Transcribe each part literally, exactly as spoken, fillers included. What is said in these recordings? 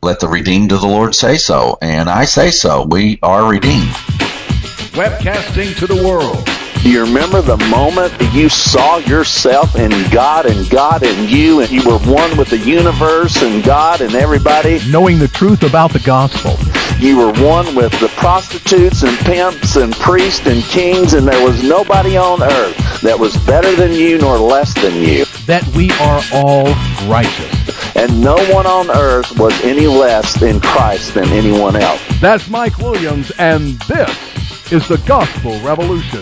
let the redeemed of the Lord say so. And I say so. We are redeemed. Webcasting to the world. Do you remember the moment that you saw yourself in God and God in you, and you were one with the universe and God and everybody? Knowing the truth about the gospel. You were one with the prostitutes and pimps and priests and kings, and there was nobody on earth that was better than you nor less than you. That we are all righteous. And no one on earth was any less in Christ than anyone else. That's Mike Williams, and this is the Gospel Revolution.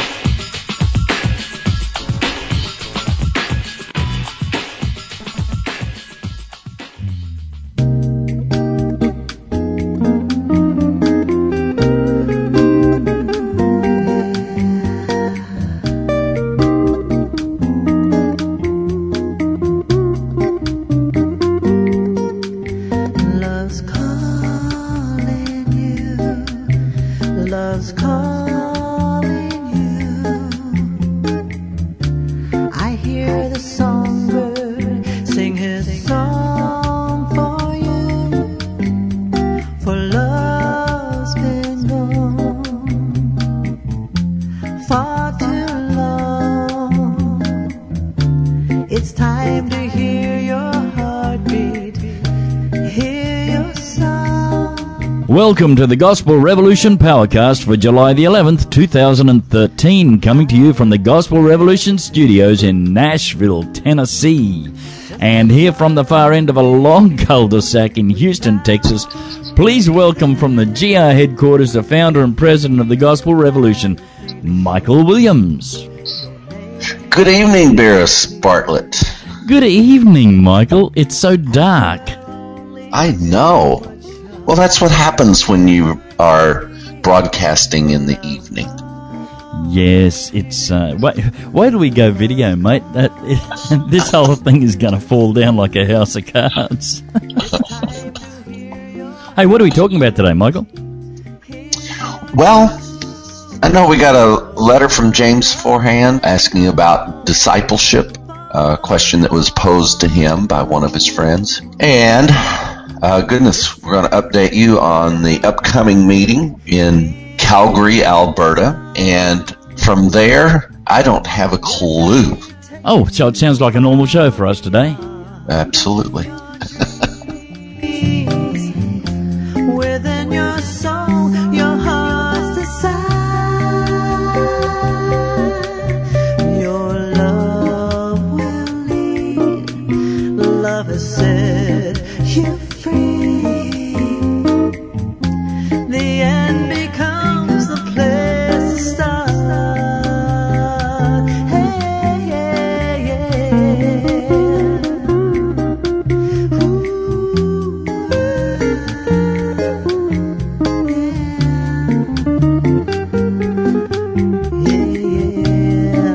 Welcome to the Gospel Revolution Powercast for July the eleventh, two thousand thirteen, coming to you from the Gospel Revolution Studios in Nashville, Tennessee. And here from the far end of a long cul-de-sac in Houston, Texas, please welcome from the G R headquarters the founder and president of the Gospel Revolution, Michael Williams. Good evening, Beerus Bartlett. Good evening, Michael. It's so dark. I know. Well, that's what happens when you are broadcasting in the evening. Yes, it's... Uh, why, why do we go video, mate? That, it, this whole thing is going to fall down like a house of cards. Hey, what are we talking about today, Michael? Well, I know we got a letter from James Forehand asking about discipleship, a question that was posed to him by one of his friends. And... Uh, goodness, we're going to update you on the upcoming meeting in Calgary, Alberta. And from there, I don't have a clue. Oh, so it sounds like a normal show for us today. Absolutely. Within your soul, your heart's desire, your love will lead. Love has set you free. The end becomes the place to start. Hey, yeah, yeah. Ooh, yeah, yeah.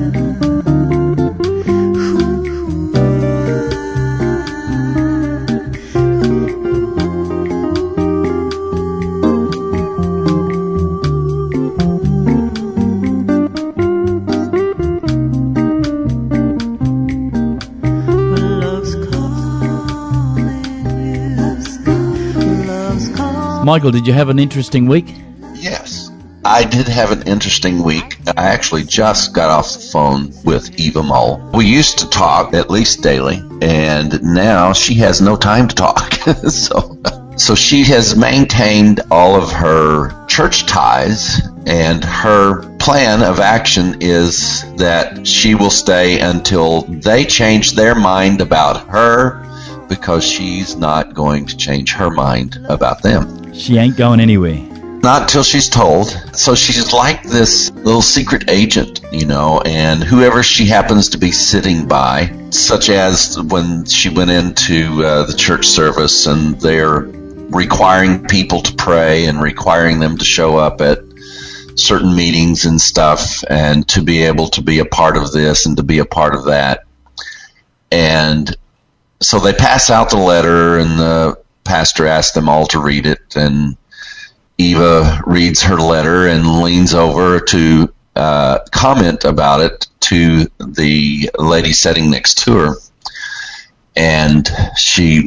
Michael, did you have an interesting week? Yes, I did have an interesting week. I actually just got off the phone with Eva Mull. We used to talk at least daily, and now she has no time to talk. so, so she has maintained all of her church ties, and her plan of action is that she will stay until they change their mind about her, because she's not going to change her mind about them. She ain't going anywhere. Not till she's told. So she's like this little secret agent, you know, and whoever she happens to be sitting by, such as when she went into uh, the church service and they're requiring people to pray and requiring them to show up at certain meetings and stuff and to be able to be a part of this and to be a part of that. And so they pass out the letter, and the pastor asks them all to read it, and Eva reads her letter and leans over to uh, comment about it to the lady sitting next to her. And she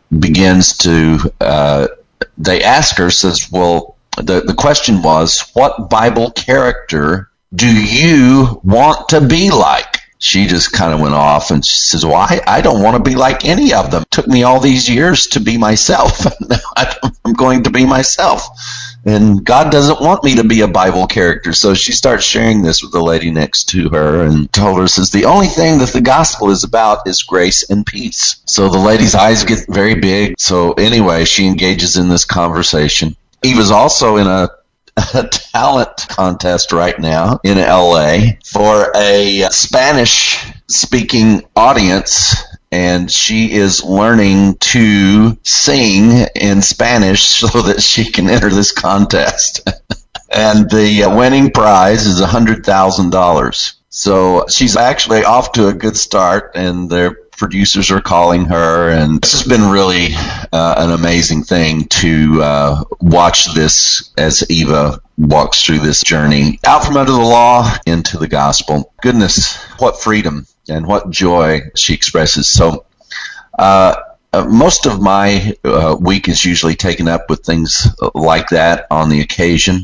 begins to, uh, they ask her, says, well, the, the question was, what Bible character do you want to be like? She just kind of went off and she says, well, I, I don't want to be like any of them. It took me all these years to be myself. Now I'm going to be myself. And God doesn't want me to be a Bible character. So she starts sharing this with the lady next to her and told her, says, the only thing that the gospel is about is grace and peace. So the lady's eyes get very big. So anyway, she engages in this conversation. He was also in a a talent contest right now in L A for a Spanish-speaking audience, and she is learning to sing in Spanish so that she can enter this contest. And the winning prize is one hundred thousand dollars. So she's actually off to a good start, and their producers are calling her, and this has been really uh, an amazing thing to uh, watch this as Eva walks through this journey out from under the law into the gospel. Goodness, what freedom and what joy she expresses. So uh, uh, most of my uh, week is usually taken up with things like that on the occasion,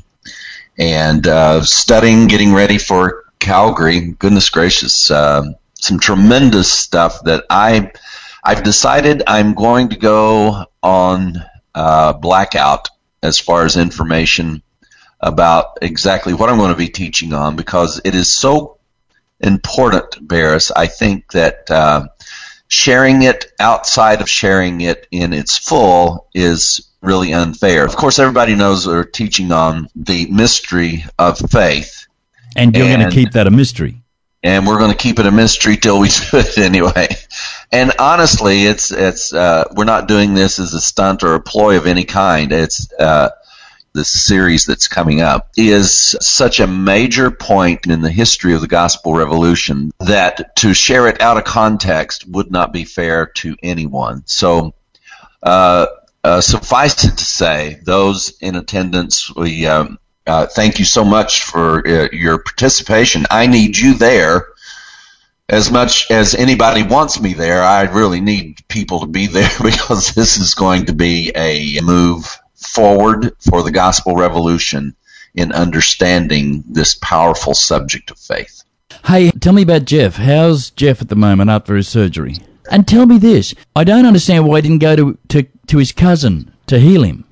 and uh, studying, getting ready for Calgary. Goodness gracious, uh, some tremendous stuff that I, I've decided I'm going to go on uh, blackout as far as information about exactly what I'm going to be teaching on, because it is so important, Barris. I think that uh, sharing it outside of sharing it in its full is really unfair. Of course, everybody knows we're teaching on the mystery of faith. And you're and, going to keep that a mystery. And we're going to keep it a mystery till we do it anyway. And honestly, it's it's uh, we're not doing this as a stunt or a ploy of any kind. It's uh, this series that's coming up is such a major point in the history of the gospel revolution that to share it out of context would not be fair to anyone. So uh, uh, suffice it to say, those in attendance, we um, uh, thank you so much for uh, your participation. I need you there as much as anybody wants me there. I really need people to be there because this is going to be a move forward for the gospel revolution in understanding this powerful subject of faith. Hey, tell me about Jeff. How's Jeff at the moment after his surgery? And tell me this, I don't understand why he didn't go to, to, to his cousin to heal him.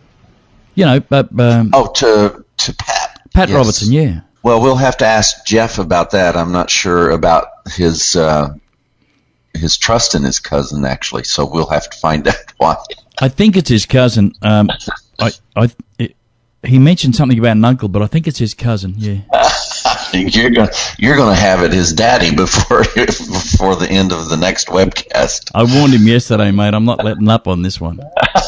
You know, but... Um, oh, to, to Pat. Pat yes. Robertson, yeah. Well, we'll have to ask Jeff about that. I'm not sure about his uh, his trust in his cousin, actually, so we'll have to find out why. I think it's his cousin. Um, I, I, it, he mentioned something about an uncle, but I think it's his cousin. Yeah. you're gonna you're gonna have it his daddy before before the end of the next webcast. I warned him yesterday, mate. I'm not letting up on this one.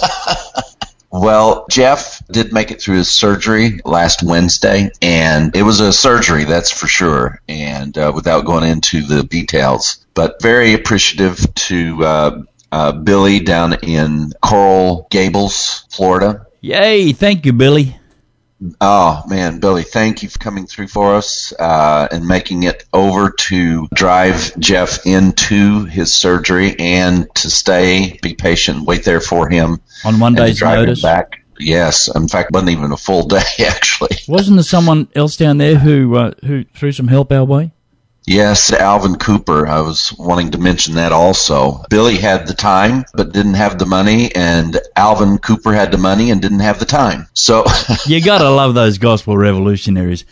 Well, Jeff did make it through his surgery last Wednesday, and it was a surgery, that's for sure, and uh, without going into the details, but very appreciative to uh, uh, Billy down in Coral Gables, Florida. Yay, thank you, Billy. Oh, man, Billy, thank you for coming through for us uh, and making it over to drive Jeff into his surgery and to stay, be patient, wait there for him. On one day's notice? Back. Yes, in fact, it wasn't even a full day, actually. Wasn't there someone else down there who uh, who threw some help our way? Yes, Alvin Cooper. I was wanting to mention that also. Billy had the time, but didn't have the money, and Alvin Cooper had the money and didn't have the time. So you gotta love those gospel revolutionaries.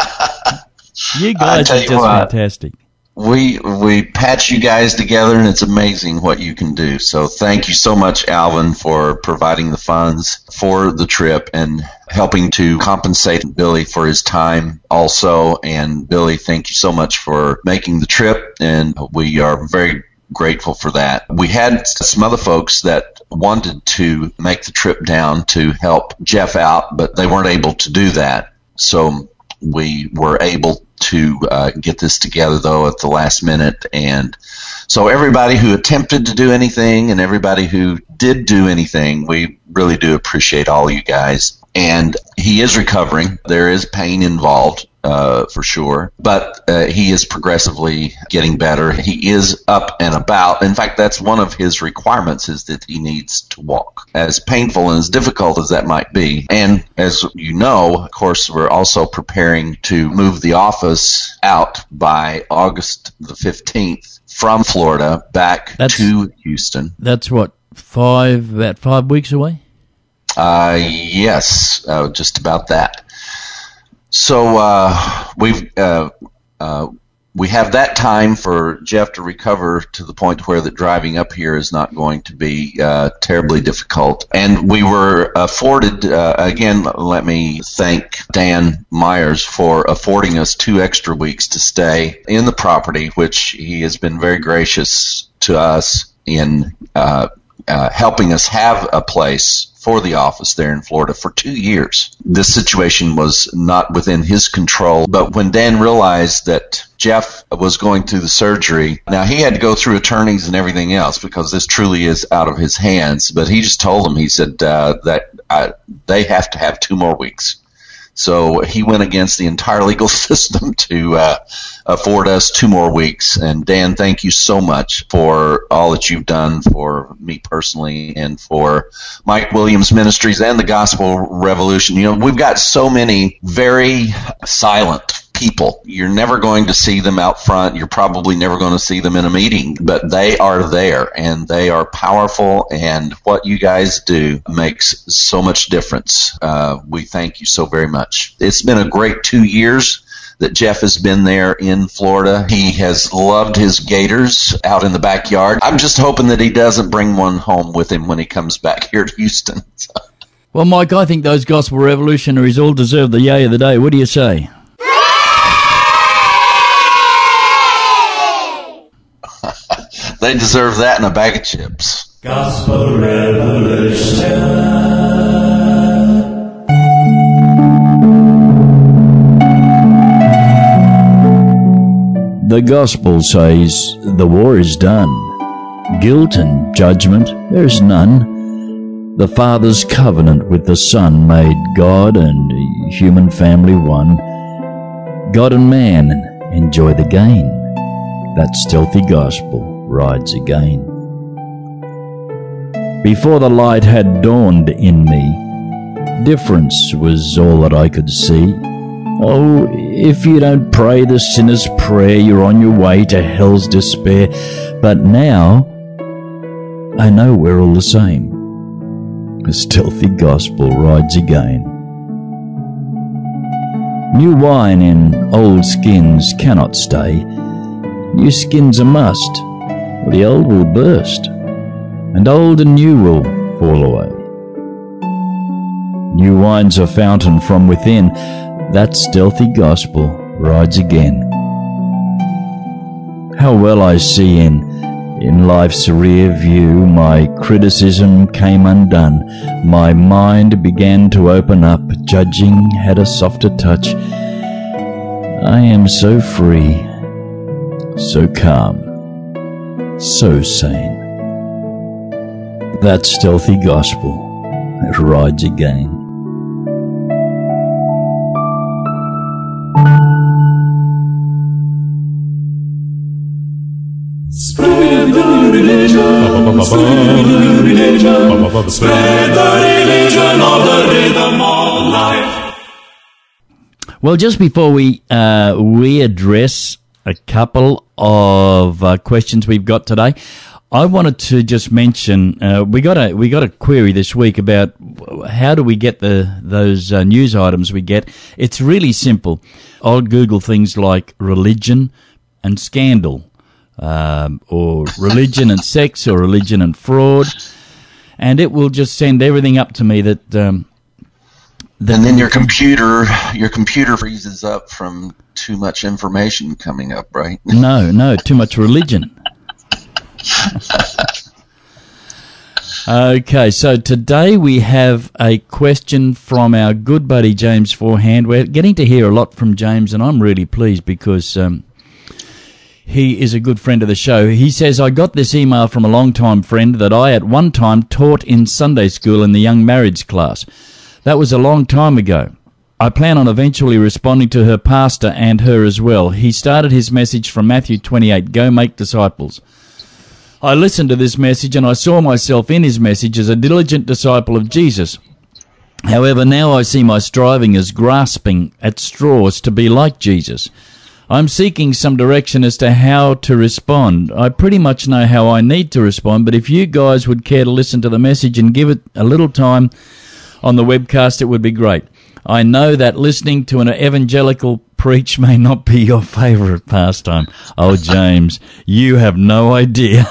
You guys are you just what, fantastic. We we patch you guys together, and it's amazing what you can do. So thank you so much, Alvin, for providing the funds for the trip and helping to compensate Billy for his time also. And Billy, thank you so much for making the trip, and we are very grateful for that. We had some other folks that wanted to make the trip down to help Jeff out, but they weren't able to do that. So we were able to uh, get this together, though, at the last minute. And so everybody who attempted to do anything and everybody who did do anything, we really do appreciate all you guys. And he is recovering. There is pain involved, uh, for sure, but uh, he is progressively getting better. He is up and about. In fact, that's one of his requirements, is that he needs to walk, as painful and as difficult as that might be. And as you know, of course, we're also preparing to move the office out by August the fifteenth from Florida back That's- to Houston. That's what, five, about five weeks away? Uh, yes, uh, just about that. So uh, we've uh, uh, we have that time for Jeff to recover to the point where that driving up here is not going to be uh, terribly difficult. And we were afforded, uh, again, let me thank Dan Myers for affording us two extra weeks to stay in the property, which he has been very gracious to us in uh, uh, helping us have a place for the office there in Florida for two years. This situation was not within his control, but when Dan realized that Jeff was going through the surgery, now he had to go through attorneys and everything else because this truly is out of his hands, but he just told them, he said uh, that uh, they have to have two more weeks. So he went against the entire legal system to uh, afford us two more weeks. And Dan, thank you so much for all that you've done for me personally and for Mike Williams Ministries and the Gospel Revolution. You know, we've got so many very silent people. You're never going to see them out front. You're probably never going to see them in a meeting, but they are there and they are powerful, and what you guys do makes so much difference. Uh, we thank you so very much. It's been a great two years that Jeff has been there in Florida. He has loved his gators out in the backyard. I'm just hoping that he doesn't bring one home with him when he comes back here to Houston. Well, Mike, I think those gospel revolutionaries all deserve the yay of the day. What do you say? They deserve that and a bag of chips. Gospel Revolution. The gospel says the war is done. Guilt and judgment there is none. The Father's covenant with the Son made God and human family one. God and man enjoy the gain. That stealthy gospel rides again. Before the light had dawned in me, difference was all that I could see. Oh, if you don't pray the sinner's prayer, you're on your way to hell's despair. But now, I know we're all the same. The stealthy gospel rides again. New wine in old skins cannot stay. New skin's a must, or the old will burst, and old and new will fall away. New wine's a fountain from within. That stealthy gospel rides again. How well I see in, in life's rear view, my criticism came undone. My mind began to open up, judging had a softer touch. I am so free, so calm, so sane. That stealthy gospel, it rides again. Spread the religion, spread the religion, spread the religion of the rhythm of life. Well, just before we uh, we address a couple of uh, questions we've got today, I wanted to just mention uh, we got a we got a query this week about how do we get the those uh, news items we get. It's really simple. I'll Google things like religion and scandal, um, or religion and sex, or religion and fraud, and it will just send everything up to me that. Um, that and then your computer your computer freezes up from too much information coming up, right? No, no, too much religion. Okay, so today we have a question from our good buddy James Forehand. We're getting to hear a lot from James, and I'm really pleased because um, he is a good friend of the show. He says, I got this email from a long-time friend that I at one time taught in Sunday school in the young marriage class. That was a long time ago. I plan on eventually responding to her pastor and her as well. He started his message from Matthew twenty-eight, go make disciples. I listened to this message and I saw myself in his message as a diligent disciple of Jesus. However, now I see my striving as grasping at straws to be like Jesus. I'm seeking some direction as to how to respond. I pretty much know how I need to respond, but if you guys would care to listen to the message and give it a little time on the webcast, it would be great. I know that listening to an evangelical preach may not be your favourite pastime. Oh, James, you have no idea.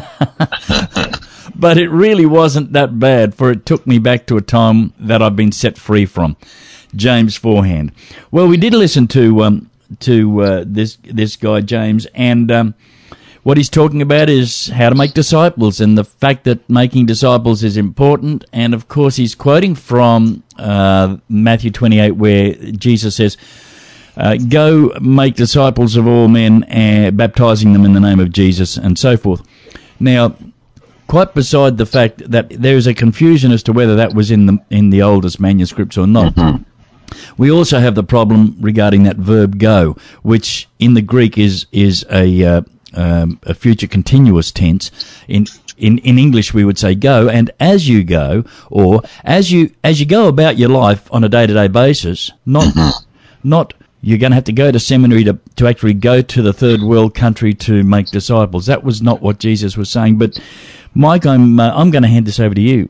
But it really wasn't that bad, for it took me back to a time that I've been set free from. James Forehand. Well, we did listen to um, to uh, this this guy, James, and um, what he's talking about is how to make disciples and the fact that making disciples is important. And, of course, he's quoting from uh, Matthew twenty-eight where Jesus says, uh, go make disciples of all men, uh, baptizing them in the name of Jesus, and so forth. Now, quite beside the fact that there is a confusion as to whether that was in the in the oldest manuscripts or not, mm-hmm. we also have the problem regarding that verb go, which in the Greek is is a... Uh, Um, a future continuous tense. In, in in English we would say go, and as you go, or as you as you go about your life on a day-to-day basis, not not you're going to have to go to seminary to, to actually go to the third world country to make disciples. That was not what Jesus was saying. But Mike, I'm uh, I'm going to hand this over to you.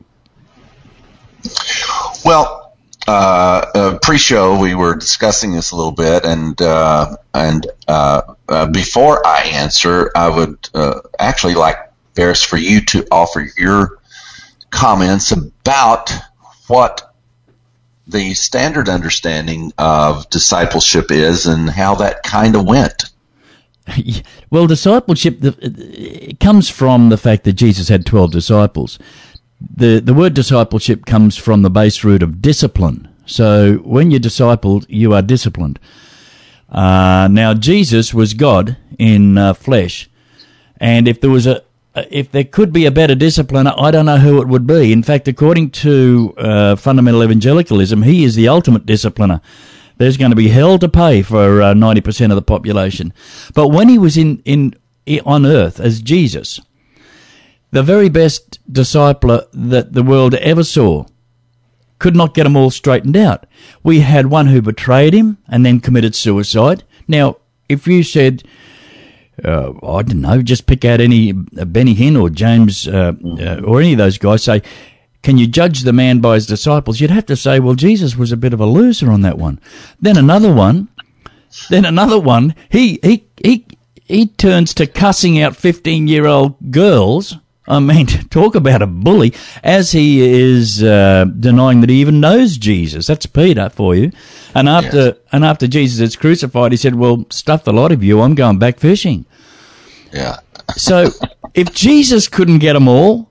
Well, Uh, uh, pre-show, we were discussing this a little bit, and uh, and uh, uh, before I answer, I would uh, actually like, Ferris, for you to offer your comments about what the standard understanding of discipleship is and how that kind of went. Well, discipleship the, it comes from the fact that Jesus had twelve disciples. The the word discipleship comes from the base root of discipline. So when you're discipled, you are disciplined. Uh, now, Jesus was God in uh, flesh, and if there was a if there could be a better discipliner, I don't know who it would be. In fact, according to uh, fundamental evangelicalism, he is the ultimate discipliner. There's going to be hell to pay for uh, ninety percent of the population. But when he was in, in on earth as Jesus, the very best discipler that the world ever saw could not get them all straightened out. We had one who betrayed him and then committed suicide. Now, if you said, uh, I don't know, just pick out any uh, Benny Hinn or James uh, uh, or any of those guys, say, can you judge the man by his disciples? You'd have to say, well, Jesus was a bit of a loser on that one. Then another one, then another one, he he he he turns to cussing out fifteen-year-old girls. I mean, talk about a bully, as he is uh, denying that he even knows Jesus. That's Peter for you. And after yes. and after Jesus is crucified, he said, well, stuff the lot of you, I'm going back fishing. Yeah. So if Jesus couldn't get them all,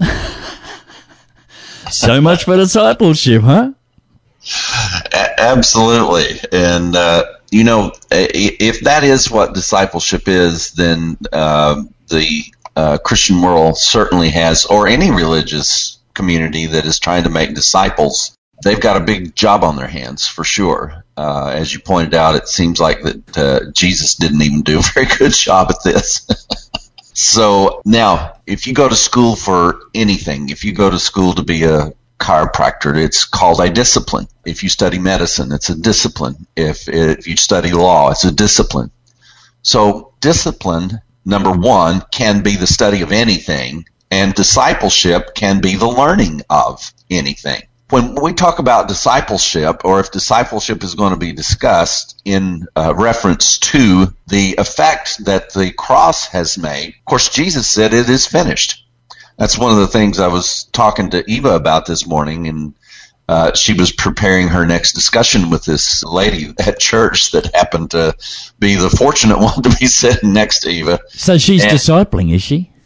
so much for discipleship, huh? A- absolutely. And, uh, you know, if that is what discipleship is, then uh, the Uh, Christian world certainly has, or any religious community that is trying to make disciples, they've got a big job on their hands for sure. Uh, as you pointed out, it seems like that uh, Jesus didn't even do a very good job at this. So now, if you go to school for anything, if you go to school to be a chiropractor, it's called a discipline. If you study medicine, it's a discipline. If, if you study law, it's a discipline. So discipline, number one, can be the study of anything, and discipleship can be the learning of anything. When we talk about discipleship, or if discipleship is going to be discussed in uh, reference to the effect that the cross has made, of course, Jesus said it is finished. That's one of the things I was talking to Eva about this morning, and Uh, she was preparing her next discussion with this lady at church that happened to be the fortunate one to be sitting next to Eva. So she's and, discipling, is she?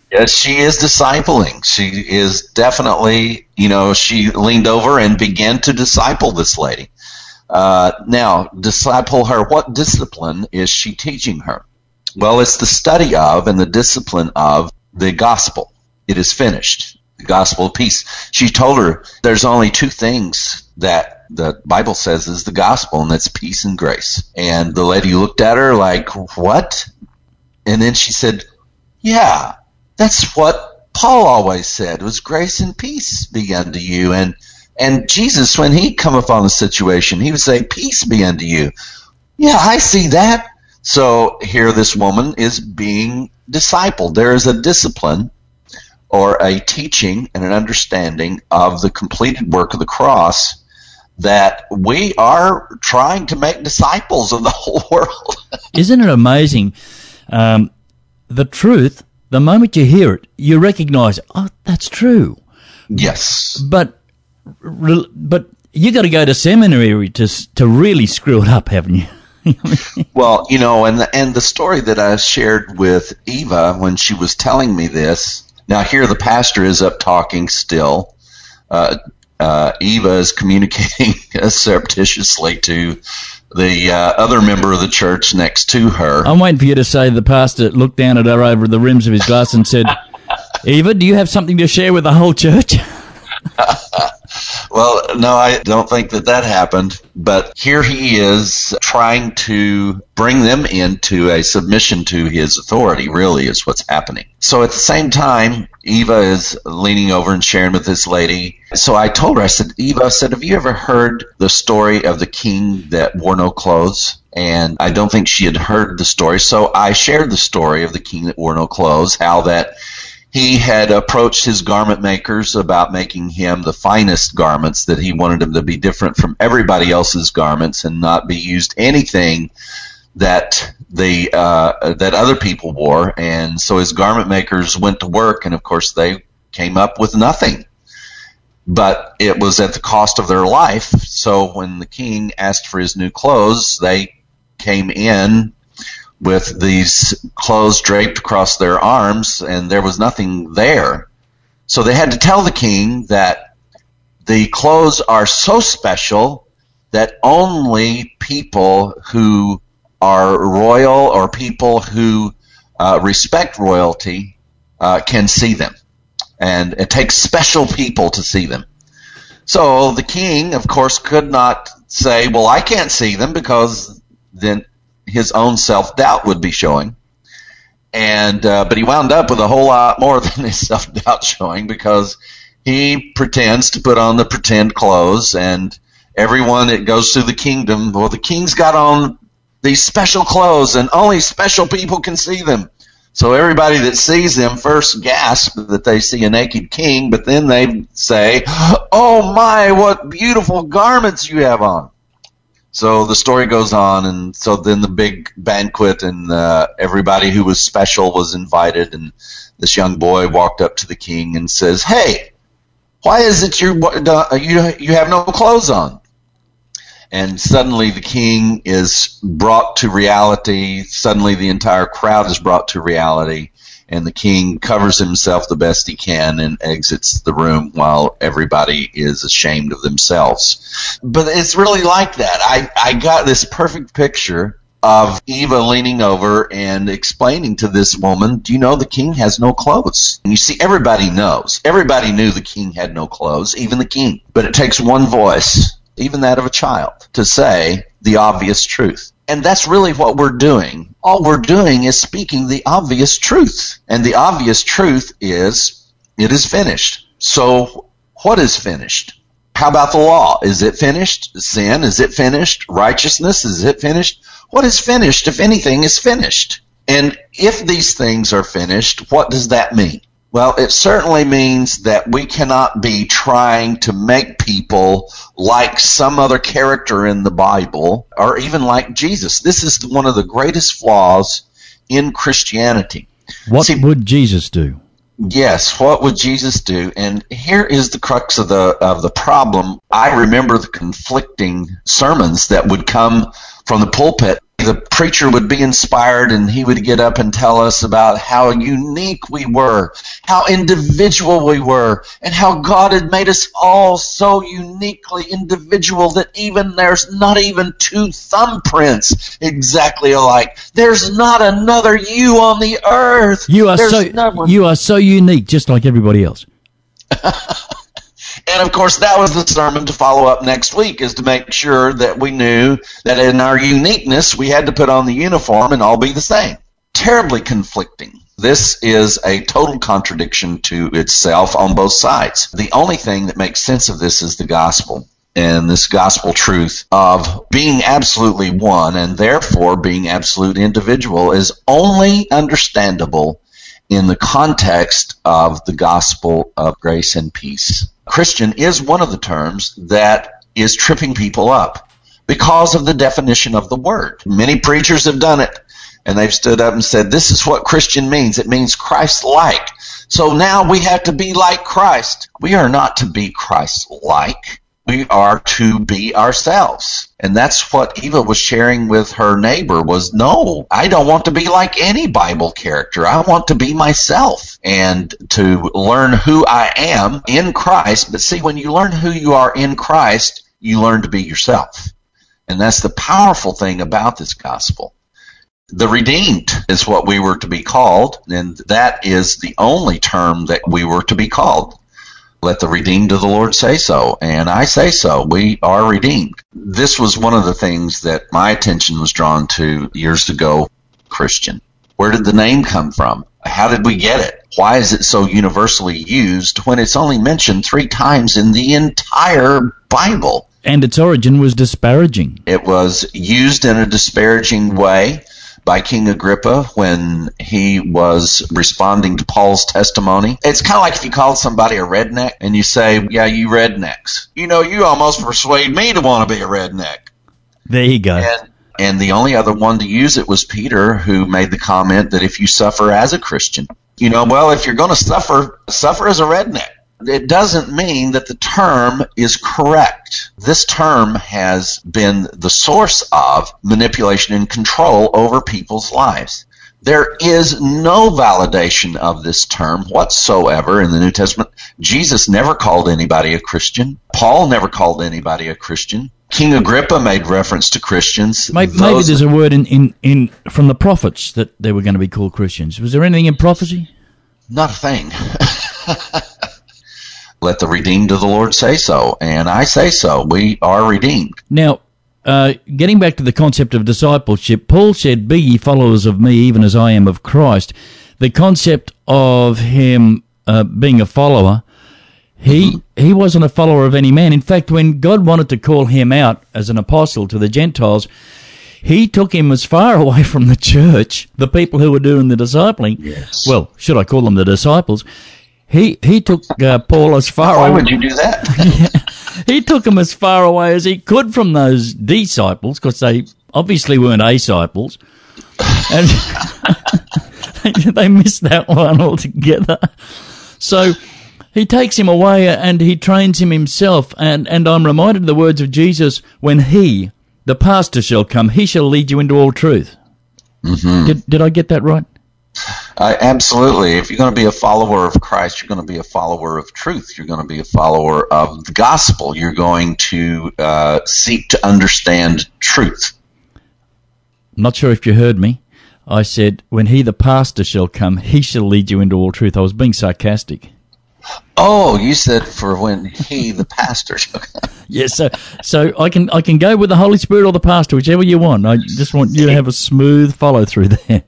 Yes, she is discipling. She is definitely, you know, she leaned over and began to disciple this lady. Uh, now, disciple her. What discipline is she teaching her? Well, it's the study of and the discipline of the gospel. It is finished. The gospel of peace. She told her there's only two things that the Bible says is the gospel, and that's peace and grace. And the lady looked at her like, what? And then she said, yeah, that's what Paul always said, was grace and peace be unto you. And and Jesus, when he come upon the situation, he would say, peace be unto you. Yeah, I see that. So here this woman is being discipled. There is a discipline or a teaching and an understanding of the completed work of the cross that we are trying to make disciples of the whole world. Isn't it amazing? Um, the truth, the moment you hear it, you recognize, oh, that's true. Yes. But but you got to go to seminary to to really screw it up, haven't you? Well, you know, and the, and the story that I shared with Eva when she was telling me this, now here the pastor is up talking still. Uh, uh, Eva is communicating surreptitiously to the uh, other member of the church next to her. I'm waiting for you to say the pastor looked down at her over the rims of his glass and said, Eva, do you have something to share with the whole church? Well, no, I don't think that that happened. But here he is trying to bring them into a submission to his authority, really, is what's happening. So at the same time, Eva is leaning over and sharing with this lady. So I told her, I said, Eva, I said, have you ever heard the story of the king that wore no clothes? And I don't think she had heard the story. So I shared the story of the king that wore no clothes, how that he had approached his garment makers about making him the finest garments, that he wanted them to be different from everybody else's garments and not be used anything that the uh, that other people wore. And so his garment makers went to work, and of course they came up with nothing. But it was at the cost of their life. So when the king asked for his new clothes, they came in with these clothes draped across their arms, and there was nothing there. So they had to tell the king that the clothes are so special that only people who are royal or people who uh, respect royalty uh, can see them. And it takes special people to see them. So the king, of course, could not say, well, I can't see them, because then his own self-doubt would be showing. And uh, but he wound up with a whole lot more than his self-doubt showing, because he pretends to put on the pretend clothes, and everyone that goes through the kingdom, well, the king's got on these special clothes, and only special people can see them. So everybody that sees them first gasp that they see a naked king, but then they say, oh my, what beautiful garments you have on. So the story goes on, and so then the big banquet, and uh, everybody who was special was invited, and this young boy walked up to the king and says, hey, why is it you you you have no clothes on? And suddenly the king is brought to reality. Suddenly the entire crowd is brought to reality, and the king covers himself the best he can and exits the room while everybody is ashamed of themselves. But it's really like that. I, I got this perfect picture of Eva leaning over and explaining to this woman, do you know the king has no clothes? And you see, everybody knows. Everybody knew the king had no clothes, even the king. But it takes one voice, even that of a child, to say the obvious truth. And that's really what we're doing. All we're doing is speaking the obvious truth. And the obvious truth is, it is finished. So, what is finished? How about the law? Is it finished? Sin, is it finished? Righteousness, is it finished? What is finished, if anything, is finished? And if these things are finished, what does that mean? Well, it certainly means that we cannot be trying to make people like some other character in the Bible, or even like Jesus. This is one of the greatest flaws in Christianity. What See, would Jesus do? Yes, what would Jesus do? And here is the crux of the of the problem. I remember the conflicting sermons that would come from the pulpit the preacher would be inspired and he would get up and tell us about how unique we were, how individual we were, and how God had made us all so uniquely individual that even there's not even two thumbprints exactly alike. There's not another you on the earth. You are There's so no one. you are so unique, just like everybody else. And, of course, that was the sermon to follow up next week, is to make sure that we knew that in our uniqueness, we had to put on the uniform and all be the same. Terribly conflicting. This is a total contradiction to itself on both sides. The only thing that makes sense of this is the gospel, and this gospel truth of being absolutely one and therefore being absolute individual is only understandable in the context of the gospel of grace and peace. Christian is one of the terms that is tripping people up because of the definition of the word. Many preachers have done it, and they've stood up and said, this is what Christian means. It means Christ-like. So now we have to be like Christ. We are not to be Christ-like. We are to be ourselves. And that's what Eva was sharing with her neighbor was, no, I don't want to be like any Bible character. I want to be myself and to learn who I am in Christ. But see, when you learn who you are in Christ, you learn to be yourself. And that's the powerful thing about this gospel. The redeemed is what we were to be called, and that is the only term that we were to be called. Let the redeemed of the Lord say so, and I say so. We are redeemed. This was one of the things that my attention was drawn to years ago, Christian. Where did the name come from? How did we get it? Why is it so universally used when it's only mentioned three times in the entire Bible? And its origin was disparaging. It was used in a disparaging way by King Agrippa when he was responding to Paul's testimony. It's kind of like if you called somebody a redneck and you say, yeah, you rednecks. You know, you almost persuade me to want to be a redneck. There you go. And, and the only other one to use it was Peter, who made the comment that if you suffer as a Christian, you know, well, if you're going to suffer, suffer as a redneck. It doesn't mean that the term is correct. This term has been the source of manipulation and control over people's lives. There is no validation of this term whatsoever in the New Testament. Jesus never called anybody a Christian. Paul never called anybody a Christian. King Agrippa made reference to Christians. Maybe, maybe there's a word in, in, in from the prophets that they were going to be called Christians. Was there anything in prophecy? Not a thing. Let the redeemed of the Lord say so, and I say so. We are redeemed. Now, uh, getting back to the concept of discipleship, Paul said, be ye followers of me, even as I am of Christ. The concept of him uh, being a follower, he mm-hmm. he wasn't a follower of any man. In fact, when God wanted to call him out as an apostle to the Gentiles, he took him as far away from the church, the people who were doing the discipling. Yes. Well, should I call them the disciples? He he took uh, Paul as far Why away. Why would you do that? yeah, he took him as far away as he could from those disciples, because they obviously weren't asciples, and they, they missed that one altogether. So he takes him away and he trains him himself. And, and I'm reminded of the words of Jesus, when he, the pastor, shall come, he shall lead you into all truth. Mm-hmm. Did did I get that right? Uh, absolutely. If you're going to be a follower of Christ, you're going to be a follower of truth. You're going to be a follower of the gospel. You're going to uh, seek to understand truth. I'm not sure if you heard me. I said, when he, the pastor, shall come, he shall lead you into all truth. I was being sarcastic. Oh, you said for when he, the pastor, shall come. Yes, so so I can I can go with the Holy Spirit or the pastor, whichever you want. I just want you to have a smooth follow through there.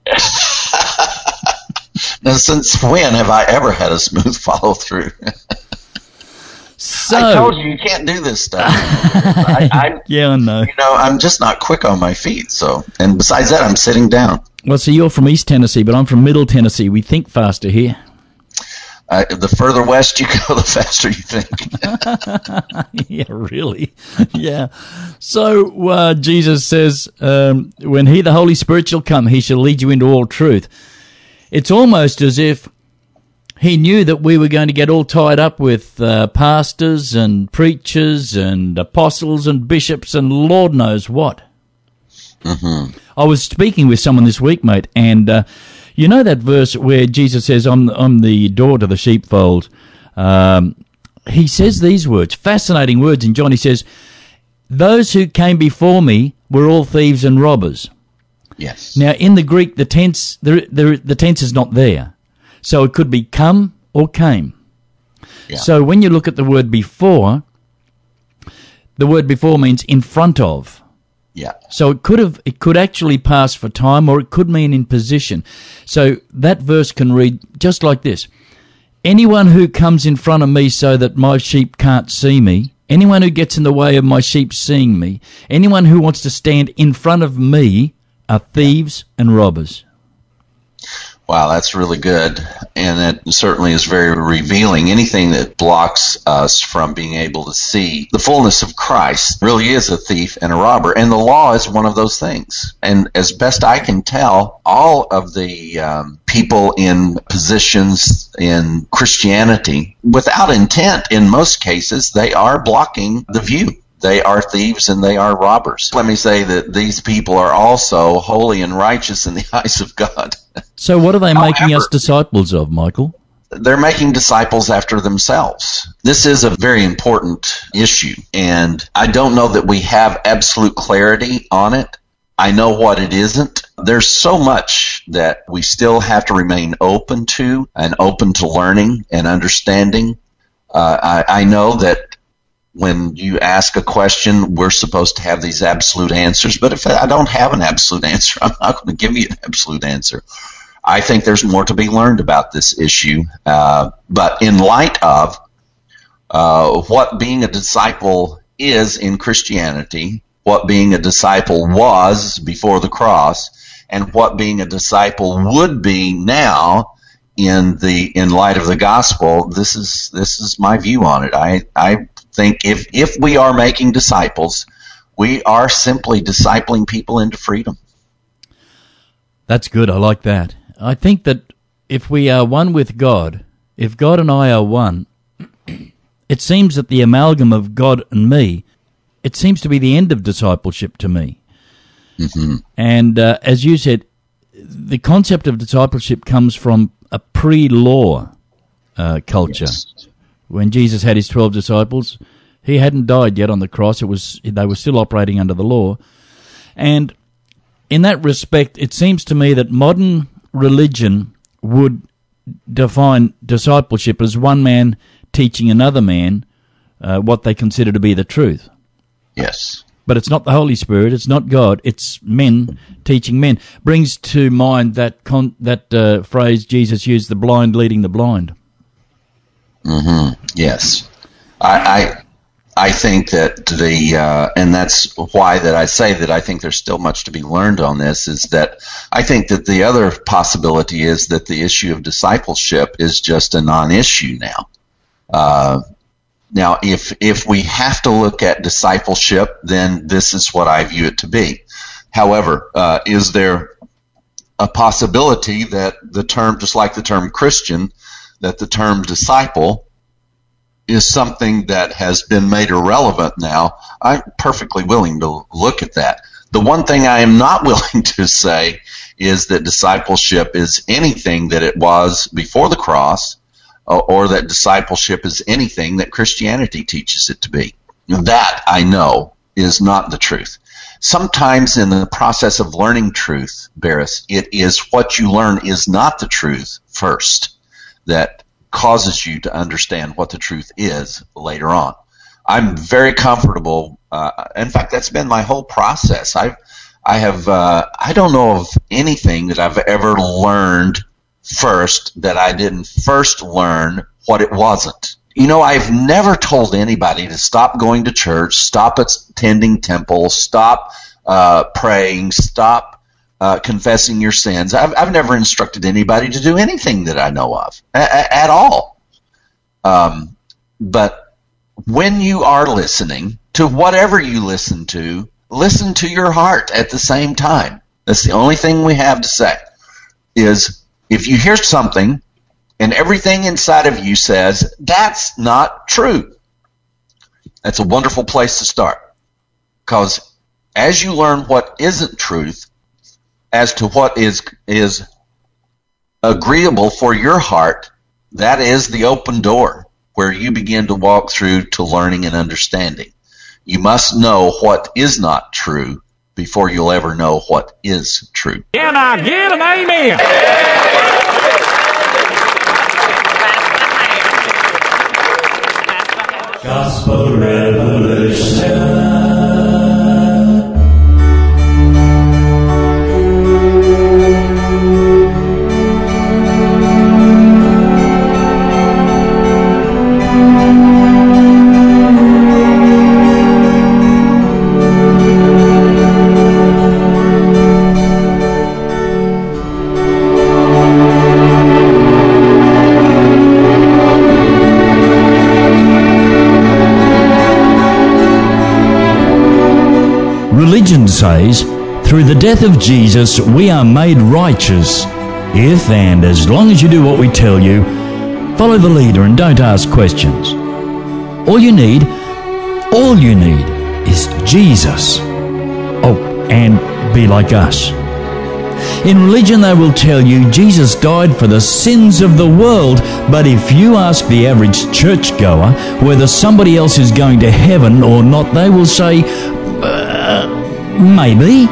Now, since when have I ever had a smooth follow through? So, I told you you can't do this stuff. I, I, yeah, I know. You know, I'm just not quick on my feet. So, and besides that, I'm sitting down. Well, so you're from East Tennessee, but I'm from Middle Tennessee. We think faster here. Uh, the further west you go, the faster you think. Yeah, really. Yeah. So uh, Jesus says, um, when he, the Holy Spirit, shall come, he shall lead you into all truth. It's almost as if he knew that we were going to get all tied up with uh, pastors and preachers and apostles and bishops and Lord knows what. Mm-hmm. I was speaking with someone this week, mate, and uh, you know that verse where Jesus says, I'm, I'm the door to the sheepfold. Um, he says these words, fascinating words in John. He says, those who came before me were all thieves and robbers. Yes. Now, in the Greek, the tense, the, the, the tense is not there. So it could be come or came. Yeah. So when you look at the word before, the word before means in front of. Yeah. So it could have, it could actually pass for time, or it could mean in position. So that verse can read just like this. Anyone who comes in front of me so that my sheep can't see me, anyone who gets in the way of my sheep seeing me, anyone who wants to stand in front of me are thieves and robbers. Wow, that's really good, and it certainly is very revealing. Anything that blocks us from being able to see the fullness of Christ really is a thief and a robber, and the law is one of those things. And as best I can tell, all of the um, people in positions in Christianity, without intent in most cases, they are blocking the view. They are thieves and they are robbers. Let me say that these people are also holy and righteous in the eyes of God. So what are they making However, us disciples of, Michael? They're making disciples after themselves. This is a very important issue, and I don't know that we have absolute clarity on it. I know what it isn't. There's so much that we still have to remain open to and open to learning and understanding. Uh, I, I know that when you ask a question, we're supposed to have these absolute answers. But if I don't have an absolute answer, I'm not going to give you an absolute answer. I think there's more to be learned about this issue. Uh, but in light of uh, what being a disciple is in Christianity, what being a disciple was before the cross, and what being a disciple would be now in the in light of the gospel, this is this is my view on it. I I think if if we are making disciples, we are simply discipling people into freedom. That's good. I like that. I think that if we are one with God, if God and I are one, it seems that the amalgam of God and me, it seems to be the end of discipleship to me. Mm-hmm. And uh, as you said, the concept of discipleship comes from a pre-law uh, culture. Yes. When Jesus had his twelve disciples, he hadn't died yet on the cross. It was they were still operating under the law. And in that respect, it seems to me that modern religion would define discipleship as one man teaching another man uh, what they consider to be the truth. Yes. But it's not the Holy Spirit, it's not God, it's men teaching men. Brings to mind that con- that uh, phrase Jesus used, the blind leading the blind. Mm-hmm. Yes. I, I I think that the, uh, and that's why that I say that I think there's still much to be learned on this, is that I think that the other possibility is that the issue of discipleship is just a non-issue now. Uh, now, if if we have to look at discipleship, then this is what I view it to be. However, uh, is there a possibility that the term, just like the term Christian, that the term disciple is something that has been made irrelevant now? I'm perfectly willing to look at that. The one thing I am not willing to say is that discipleship is anything that it was before the cross, or, or that discipleship is anything that Christianity teaches it to be. That, I know, is not the truth. Sometimes in the process of learning truth, Barris, it is what you learn is not the truth first that causes you to understand what the truth is later on. I'm very comfortable. Uh, in fact, that's been my whole process. I've, I have, uh, I don't know of anything that I've ever learned first that I didn't first learn what it wasn't. You know, I've never told anybody to stop going to church, stop attending temple, stop uh, praying, stop Uh, confessing your sins. I've, I've never instructed anybody to do anything that I know of a, a, at all. Um, but when you are listening to whatever you listen to, listen to your heart at the same time. That's the only thing we have to say, is if you hear something and everything inside of you says, that's not true, that's a wonderful place to start. Because as you learn what isn't truth as to what is is agreeable for your heart, that is the open door where you begin to walk through to learning and understanding. You must know what is not true before you'll ever know what is true. Can I get an amen? Gospel Revolution. Religion says, through the death of Jesus, we are made righteous if and as long as you do what we tell you, follow the leader and don't ask questions. All you need, all you need is Jesus. Oh, and be like us. In religion, they will tell you Jesus died for the sins of the world, but if you ask the average churchgoer whether somebody else is going to heaven or not, they will say, uh, maybe.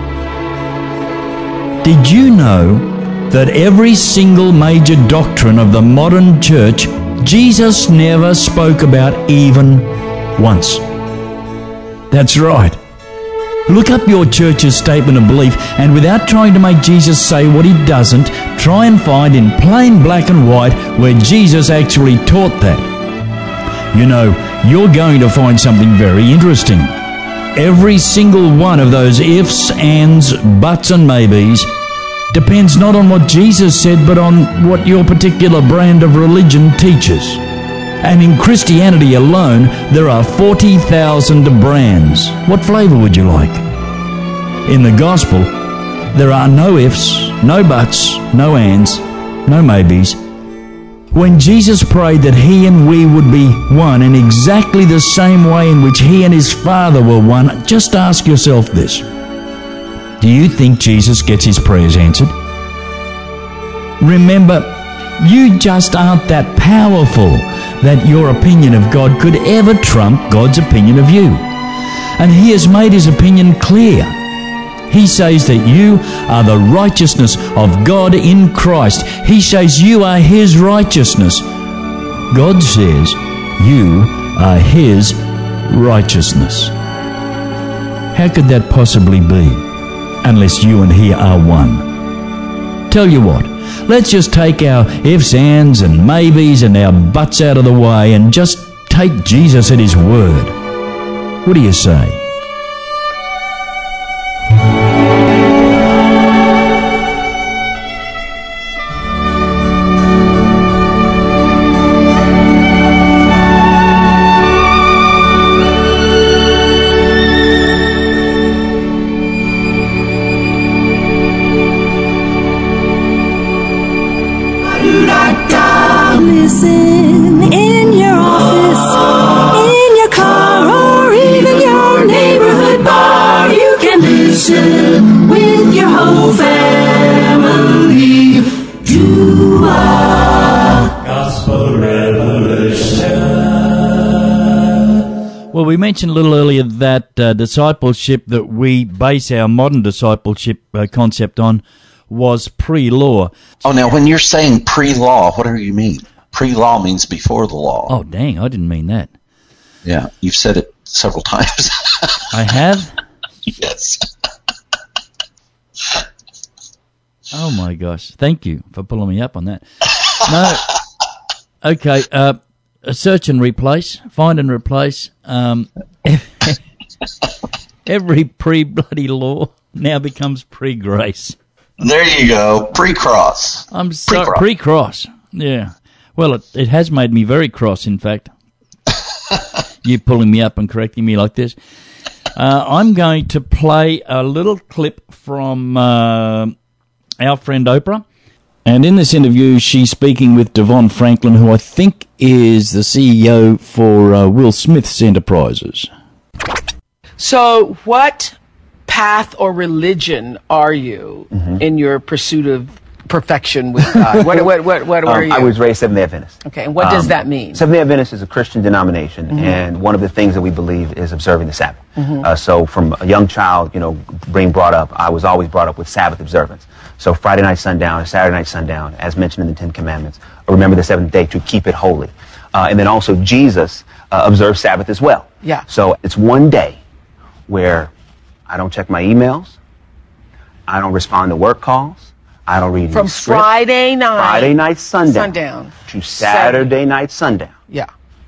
Did you know that every single major doctrine of the modern church, Jesus never spoke about even once? That's right. Look up your church's statement of belief, and without trying to make Jesus say what he doesn't, try and find in plain black and white where Jesus actually taught that. You know, you're going to find something very interesting. Every single one of those ifs, ands, buts and maybes depends not on what Jesus said, but on what your particular brand of religion teaches. And in Christianity alone, there are forty thousand brands. What flavor would you like? In the gospel, there are no ifs, no buts, no ands, no maybes. When Jesus prayed that he and we would be one in exactly the same way in which he and his Father were one, just ask yourself this. Do you think Jesus gets his prayers answered? Remember, you just aren't that powerful that your opinion of God could ever trump God's opinion of you. And he has made his opinion clear. He says that you are the righteousness of God in Christ. He says you are his righteousness. God says you are his righteousness. How could that possibly be unless you and he are one? Tell you what, let's just take our ifs, ands and maybes and our buts out of the way and just take Jesus at his word. What do you say? Listen in your office, in your car, or even your neighborhood bar. You can listen with your whole family. You are Gospel Revolution. Well, we mentioned a little earlier that uh, discipleship that we base our modern discipleship uh, concept on was pre-law. Oh, now when you're saying pre-law, what do you mean? Pre-law means before the law. Oh, dang, I didn't mean that. Yeah, you've said it several times. I have? Yes. Oh, my gosh. Thank you for pulling me up on that. No. Okay, uh, search and replace, find and replace. Um, every pre-bloody law now becomes pre-grace. There you go. Pre-cross. I'm sorry. Pre-cross. Pre-cross. Yeah. Well, it, it has made me very cross, in fact. You pulling me up and correcting me like this. Uh, I'm going to play a little clip from uh, our friend Oprah. And in this interview, she's speaking with Devon Franklin, who I think is the C E O for uh, Will Smith's Enterprises. So what path or religion are you Mhm. in your pursuit of perfection with God? What, what, what, what Um, are you? I was raised Seventh-day Adventist. Okay, and what does Um, that mean? Seventh-day Adventist is a Christian denomination, Mhm. and one of the things that we believe is observing the Sabbath. Mhm. Uh, so from a young child, you know, being brought up, I was always brought up with Sabbath observance. So Friday night sundown, Saturday night sundown, as mentioned in the Ten Commandments, remember the seventh day to keep it holy. Uh, and then also Jesus uh, observed Sabbath as well. Yeah. So it's one day where I don't check my emails, I don't respond to work calls, I don't read From any script. Friday night. Friday night sundown. Sundown. To Saturday night sundown. Yeah.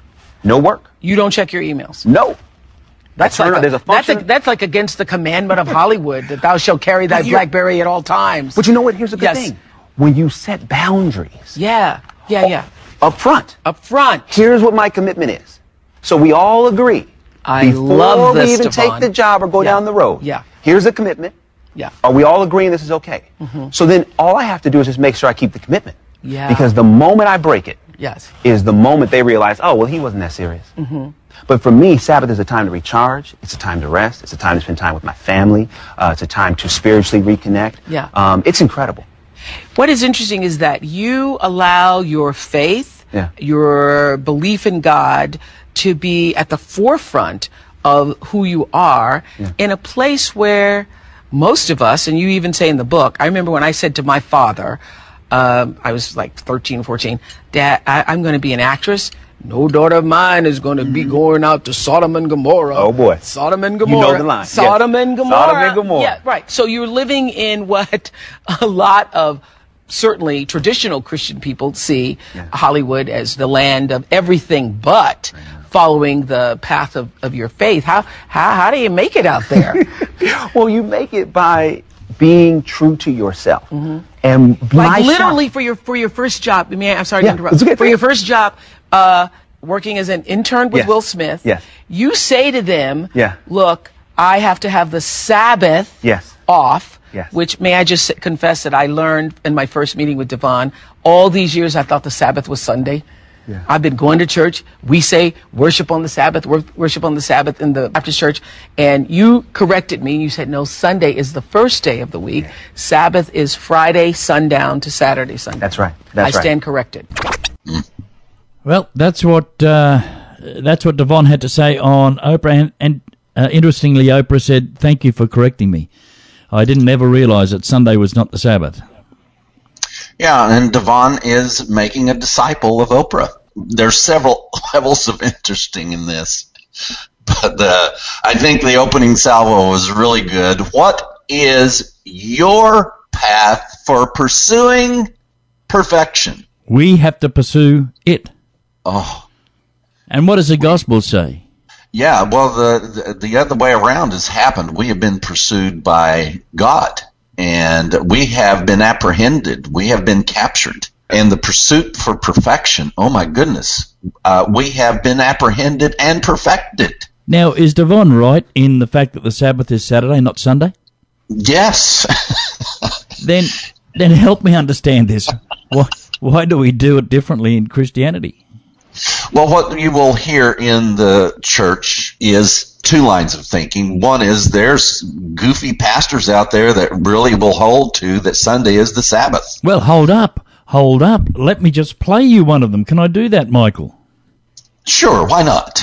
No work. You don't check your emails. No. That's I turn like on- there's a that's, function- a, that's like against the commandment of Hollywood that thou shalt carry thy But you- BlackBerry at all times. But you know what? Here's the good Yes. thing. When you set boundaries Yeah. Yeah. Yeah. up front, Up front. here's what my commitment is. So we all agree. I before love we this, even Devon. take the job or go Yeah. down the road. Yeah. Here's a commitment. Yeah. Are we all agreeing this is okay? Mhm. So then all I have to do is just make sure I keep the commitment. Yeah. Because the moment I break it Yes. is the moment they realize, oh, well, he wasn't that serious. Mm-hmm. But for me, Sabbath is a time to recharge. It's a time to rest. It's a time to spend time with my family. Uh, it's a time to spiritually reconnect. Yeah. Um, it's incredible. What is interesting is that you allow your faith, Yeah. your belief in God, to be at the forefront of who you are Yeah. in a place where most of us, and you even say in the book, I remember when I said to my father, um, I was like thirteen, fourteen, Dad, I, I'm going to be an actress. No daughter of mine is going to be going out to Sodom and Gomorrah. Oh, boy. Sodom and You Gomorrah. know the line. Sodom Yes. and Gomorrah. Sodom and Gomorrah. Yeah, right. So you're living in what a lot of certainly traditional Christian people see Hollywood as the land of everything but following the path of, of your faith. How, how, how do you make it out there? Well, you make it by being true to yourself. And my Mm-hmm. Like shot- literally for your for your first job. I mean, I'm sorry Yeah, to interrupt. it's okay. For your first job, uh, working as an intern with Yes. Will Smith, Yes. you say to them, Yeah. "Look, I have to have the Sabbath Yes. off." Yes. Which, may I just confess that I learned in my first meeting with Devon. All these years, I thought the Sabbath was Sunday. Yeah. I've been going to church. We say worship on the Sabbath, wor- worship on the Sabbath in the Baptist church. And you corrected me. You said, no, Sunday is the first day of the week. Sabbath is Friday sundown to Saturday sundown. That's right. That's I right. stand corrected. Well, that's what uh, that's what Devon had to say on Oprah, and, and uh, interestingly, Oprah said, "Thank you for correcting me. I didn't ever realize that Sunday was not the Sabbath." Yeah, and Devon is making a disciple of Oprah. There's several levels of interesting in this, but uh, I think the opening salvo was really good. What is your path for pursuing perfection? We have to pursue it. Oh, And what does the gospel say? yeah. Well, the, the the other way around has happened. We have been pursued by God, and we have been apprehended. We have been captured. And the pursuit for perfection, oh my goodness, uh, we have been apprehended and perfected. Now, is Devon right in the fact that the Sabbath is Saturday, not Sunday? Yes. Then, then help me understand this. Why, why do we do it differently in Christianity? Well, what you will hear in the church is two lines of thinking. One is there's goofy pastors out there that really will hold to that Sunday is the Sabbath. Well, hold up, hold up. Let me just play you one of them. Can I do that, Michael? Sure, why not?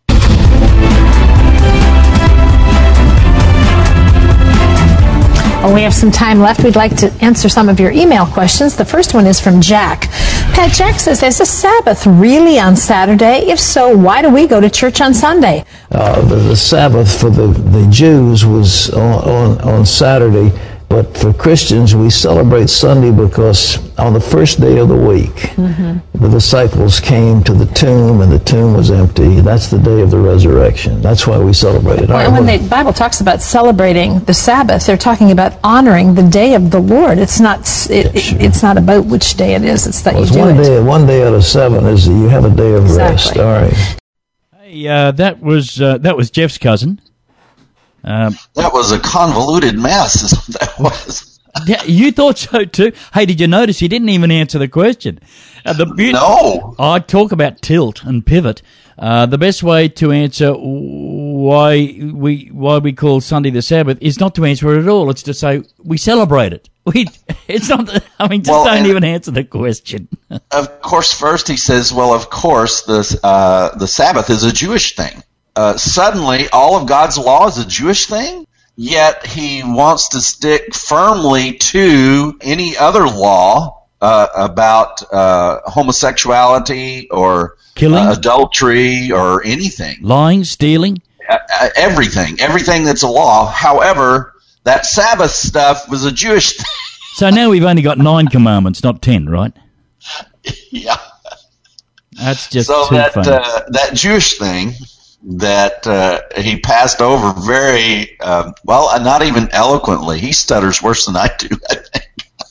Well, we have some time left. We'd like to answer some of your email questions. The first one is from Jack. Pat, Jack says, is the Sabbath really on Saturday? If so, why do we go to church on Sunday? Uh, the, the Sabbath for the, the Jews was on, on, on Saturday, but for Christians we celebrate Sunday because on the first day of the week, mm-hmm. the disciples came to the tomb and the tomb was empty. That's the day of the resurrection. That's why we celebrate it. Well, and when the Bible talks about celebrating the Sabbath, they're talking about honoring the day of the Lord. It's not it, Yeah, sure. it's not about which day it is. It's that well, you it's do one it. day, one day out of seven is that you have a day of rest. Exactly. All right. Hey, uh, that was uh, that was Jeff's cousin. Um, That was a convoluted mess, is what that was. yeah, you thought so too. Hey, did you notice he didn't even answer the question? Uh, the be- No. I talk about tilt and pivot. Uh, the best way to answer why we why we call Sunday the Sabbath is not to answer it at all. It's to say we celebrate it. We it's not. The, I mean, just well, don't even answer the question. Of course, first he says, "Well, of course, the uh, the Sabbath is a Jewish thing." Uh, suddenly, all of God's law is a Jewish thing. Yet he wants to stick firmly to any other law uh, about uh, homosexuality or killing, uh, adultery, or anything. Lying, stealing. Uh, everything. Everything that's a law. However, that Sabbath stuff was a Jewish thing. So now we've only got nine commandments, not ten, right? Yeah. That's just so too that, funny. Uh, that Jewish thing that uh, he passed over very, uh, well, uh, not even eloquently. He stutters worse than I do, I think.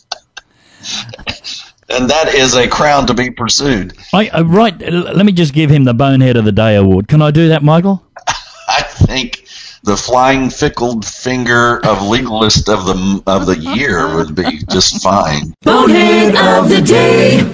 And that is a crown to be pursued. I, uh, right, let me just give him the Bonehead of the Day award. Can I do that, Michael? I think the flying fickled finger of legalist of the of the year would be just fine. Bonehead of the Day.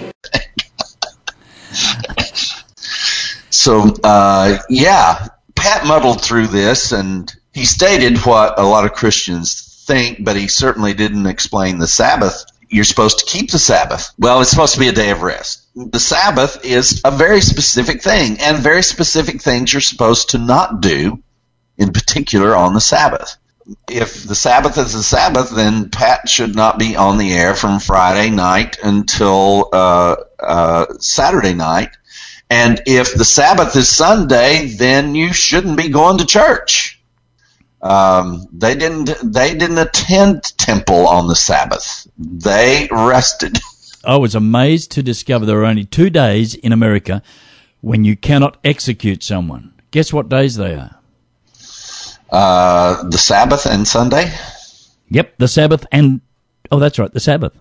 So, uh, yeah, Pat muddled through this, and he stated what a lot of Christians think, but he certainly didn't explain the Sabbath. You're supposed to keep the Sabbath. Well, it's supposed to be a day of rest. The Sabbath is a very specific thing, and very specific things you're supposed to not do, in particular on the Sabbath. If the Sabbath is the Sabbath, then Pat should not be on the air from Friday night until uh, uh, Saturday night. And if the Sabbath is Sunday, then you shouldn't be going to church. Um, they didn't. They didn't attend temple on the Sabbath. They rested. I was amazed to discover there are only two days in America when you cannot execute someone. Guess what days they are? Uh, the Sabbath and Sunday? Yep, the Sabbath and... Oh, that's right, the Sabbath.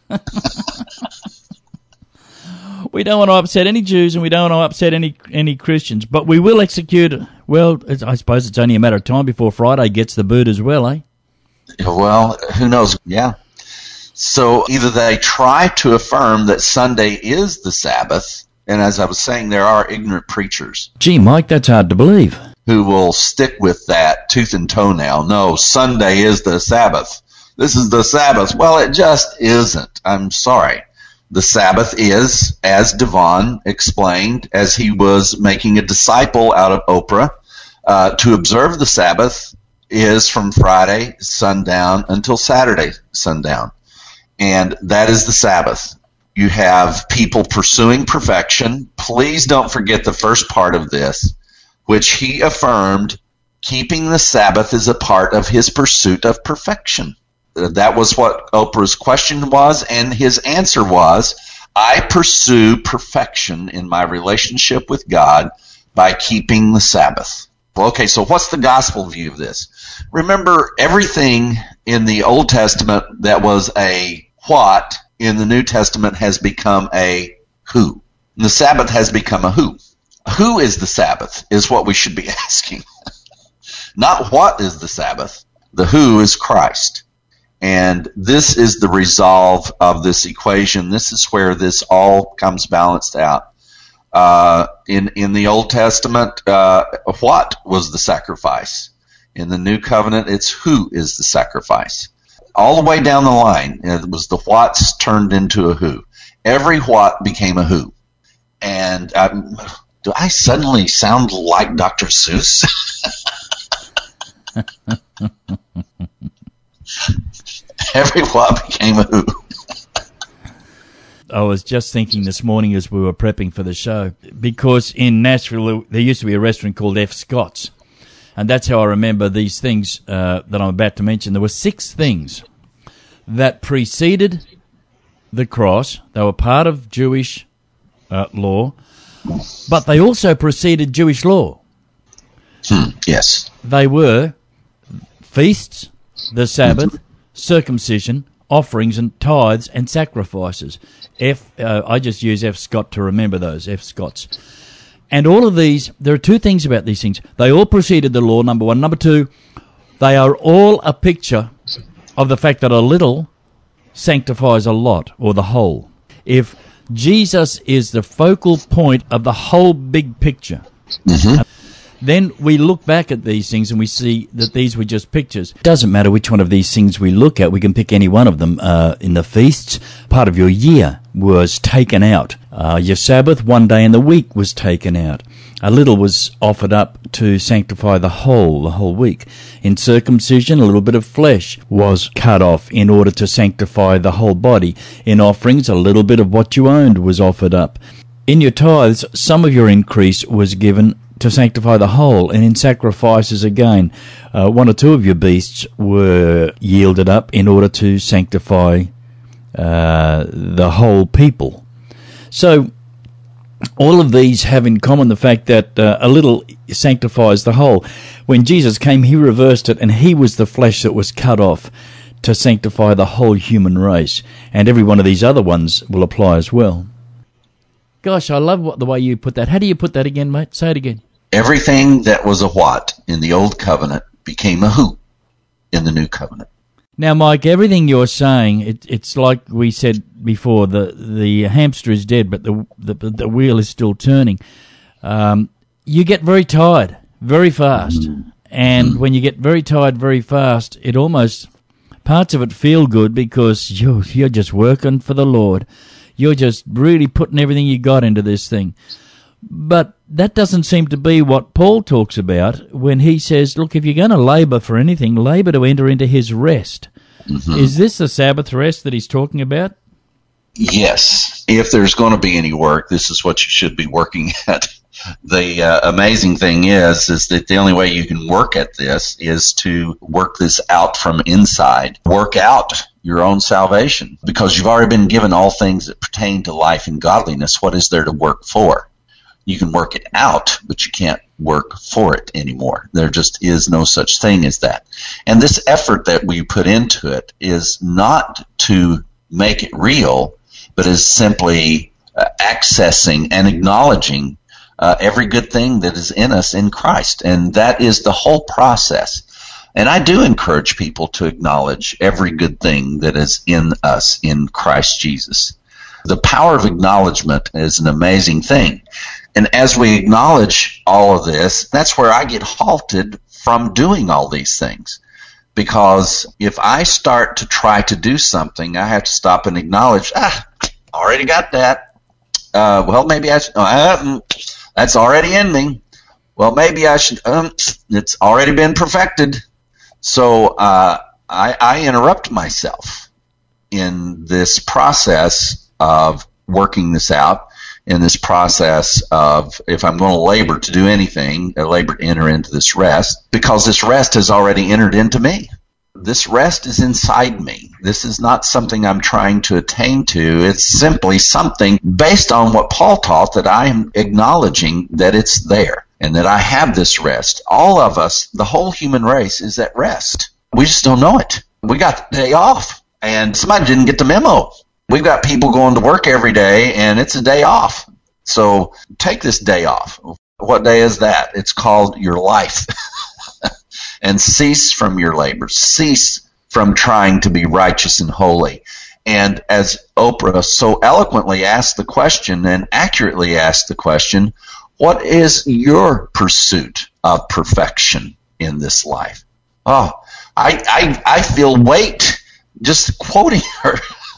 We don't want to upset any Jews and we don't want to upset any any Christians, but we will execute... Well, it's, I suppose it's only a matter of time before Friday gets the boot as well, eh? Well, who knows? Yeah. So either they try to affirm that Sunday is the Sabbath, and as I was saying, there are ignorant preachers. Gee, Mike, that's hard to believe. Who will stick with that tooth and toe now. No, Sunday is the Sabbath. This is the Sabbath. Well, it just isn't. I'm sorry. The Sabbath is, as Devon explained, as he was making a disciple out of Oprah, uh, to observe the Sabbath is from Friday sundown until Saturday sundown. And that is the Sabbath. You have people pursuing perfection. Please don't forget the first part of this, which he affirmed keeping the Sabbath is a part of his pursuit of perfection. That was what Oprah's question was, and his answer was, I pursue perfection in my relationship with God by keeping the Sabbath. Well, okay, so what's the gospel view of this? Remember, everything in the Old Testament that was a what in the New Testament has become a who. And the Sabbath has become a who. Who is the Sabbath is what we should be asking. Not what is the Sabbath. The who is Christ. And this is the resolve of this equation. This is where this all comes balanced out. Uh, in, in the Old Testament, uh, what was the sacrifice? In the New Covenant, it's who is the sacrifice. All the way down the line, it was the whats turned into a who. Every what became a who. And um, do I suddenly sound like Doctor Seuss? Every what became a who. I was just thinking this morning as we were prepping for the show, because in Nashville there used to be a restaurant called F. Scott's, and that's how I remember these things uh, that I'm about to mention. There were six things that preceded the cross. They were part of Jewish uh, law, but they also preceded Jewish law. Hmm, yes. They were feasts, the Sabbath, circumcision, offerings and tithes and sacrifices. F, uh, I just use F. Scott to remember those, F. Scotts. And all of these, there are two things about these things. They all preceded the law, number one. Number two, they are all a picture of the fact that a little sanctifies a lot, or the whole. If Jesus is the focal point of the whole big picture, mm-hmm. then we look back at these things and we see that these were just pictures. It doesn't matter which one of these things we look at. We can pick any one of them. Uh, in the feasts, part of your year was taken out. Uh, your Sabbath, one day in the week, was taken out. A little was offered up to sanctify the whole, the whole week. In circumcision, a little bit of flesh was cut off in order to sanctify the whole body. In offerings, a little bit of what you owned was offered up. In your tithes, some of your increase was given to sanctify the whole. And in sacrifices, again, uh, one or two of your beasts were yielded up in order to sanctify uh, the whole people. So, all of these have in common the fact that uh, a little sanctifies the whole. When Jesus came, he reversed it, and he was the flesh that was cut off to sanctify the whole human race. And every one of these other ones will apply as well. Gosh, I love what, the way you put that. How do you put that again, mate? Say it again. Everything that was a what in the old covenant became a who in the new covenant. Now, Mike, everything you're saying, it, it's like we said before, the the hamster is dead, but the the, the wheel is still turning. Um, you get very tired very fast. Mm. And mm. when you get very tired very fast, it almost, parts of it feel good because you're, you're just working for the Lord. You're just really putting everything you got into this thing. But that doesn't seem to be what Paul talks about when he says, look, if you're going to labor for anything, labor to enter into his rest. Mm-hmm. Is this the Sabbath rest that he's talking about? Yes. If there's going to be any work, this is what you should be working at. The uh, amazing thing is, is that the only way you can work at this is to work this out from inside. Work out your own salvation, because you've already been given all things that pertain to life and godliness. What is there to work for? You can work it out, but you can't work for it anymore. There just is no such thing as that. And this effort that we put into it is not to make it real, but is simply uh, accessing and acknowledging uh, every good thing that is in us in Christ. And that is the whole process. And I do encourage people to acknowledge every good thing that is in us in Christ Jesus. The power of acknowledgement is an amazing thing. And as we acknowledge all of this, that's where I get halted from doing all these things. Because if I start to try to do something, I have to stop and acknowledge, ah, already got that. Uh, well, maybe I should, uh, that's already in me. Well, maybe I should, um, it's already been perfected. So uh, I, I interrupt myself in this process of working this out, in this process of, if I'm going to labor to do anything, I labor to enter into this rest, because this rest has already entered into me. This rest is inside me. This is not something I'm trying to attain to. It's simply something based on what Paul taught, that I am acknowledging that it's there and that I have this rest. All of us, the whole human race, is at rest. We just don't know it. We got the day off, and somebody didn't get the memo. We've got people going to work every day, and it's a day off. So take this day off. What day is that? It's called your life. And cease from your labor. Cease from trying to be righteous and holy. And as Oprah so eloquently asked the question, and accurately asked the question, what is your pursuit of perfection in this life? Oh, I I, I feel weight just quoting her.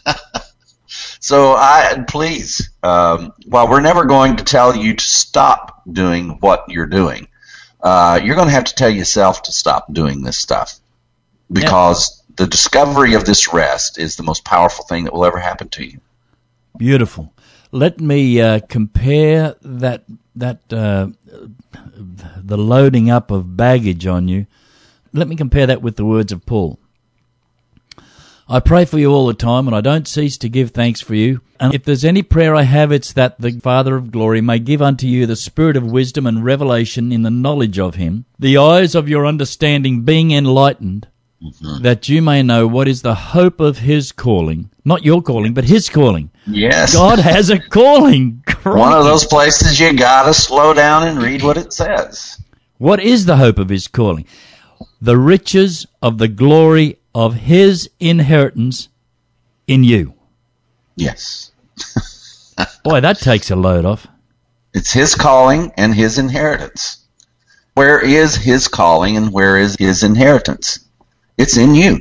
So I please, um, while we're never going to tell you to stop doing what you're doing, uh, you're going to have to tell yourself to stop doing this stuff, because yeah. the discovery of this rest is the most powerful thing that will ever happen to you. Beautiful. Let me uh, compare that that uh, the loading up of baggage on you. Let me compare that with the words of Paul. I pray for you all the time, and I don't cease to give thanks for you. And if there's any prayer I have, it's that the Father of glory may give unto you the spirit of wisdom and revelation in the knowledge of him, the eyes of your understanding being enlightened, mm-hmm. that you may know what is the hope of his calling. Not your calling, but his calling. Yes. God has a calling. One of those places you got to slow down and read what it says. What is the hope of his calling? The riches of the glory of his inheritance in you. Yes. Boy, that takes a load off. It's his calling and his inheritance. Where is his calling and where is his inheritance? It's in you.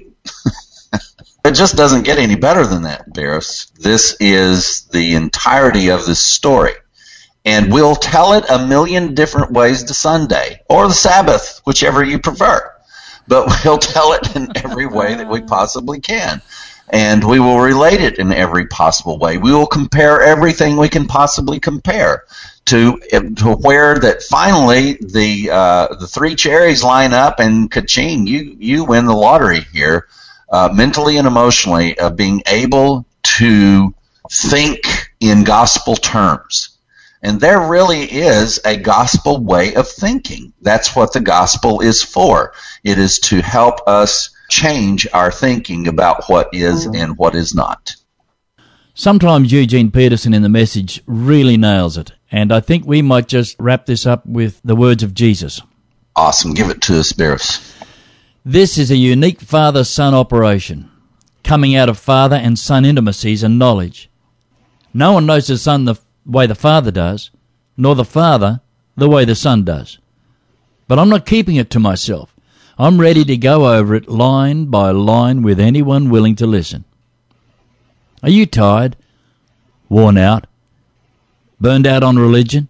It just doesn't get any better than that, Barris. This is the entirety of this story. And we'll tell it a million different ways to Sunday, or the Sabbath, whichever you prefer. But we'll tell it in every way that we possibly can. And we will relate it in every possible way. We will compare everything we can possibly compare to, to where that finally the uh, the three cherries line up and ka-ching, you, you win the lottery here. Uh, mentally and emotionally, of being able to think in gospel terms. And there really is a gospel way of thinking. That's what the gospel is for. It is to help us change our thinking about what is and what is not. Sometimes Eugene Peterson in the Message really nails it, and I think we might just wrap this up with the words of Jesus. Awesome. Give it to us, Barris. This is a unique father-son operation, coming out of father and son intimacies and knowledge. No one knows the son the way the father does, nor the father the way the son does. But I'm not keeping it to myself. I'm ready to go over it line by line with anyone willing to listen. Are you tired? Worn out? Burned out on religion?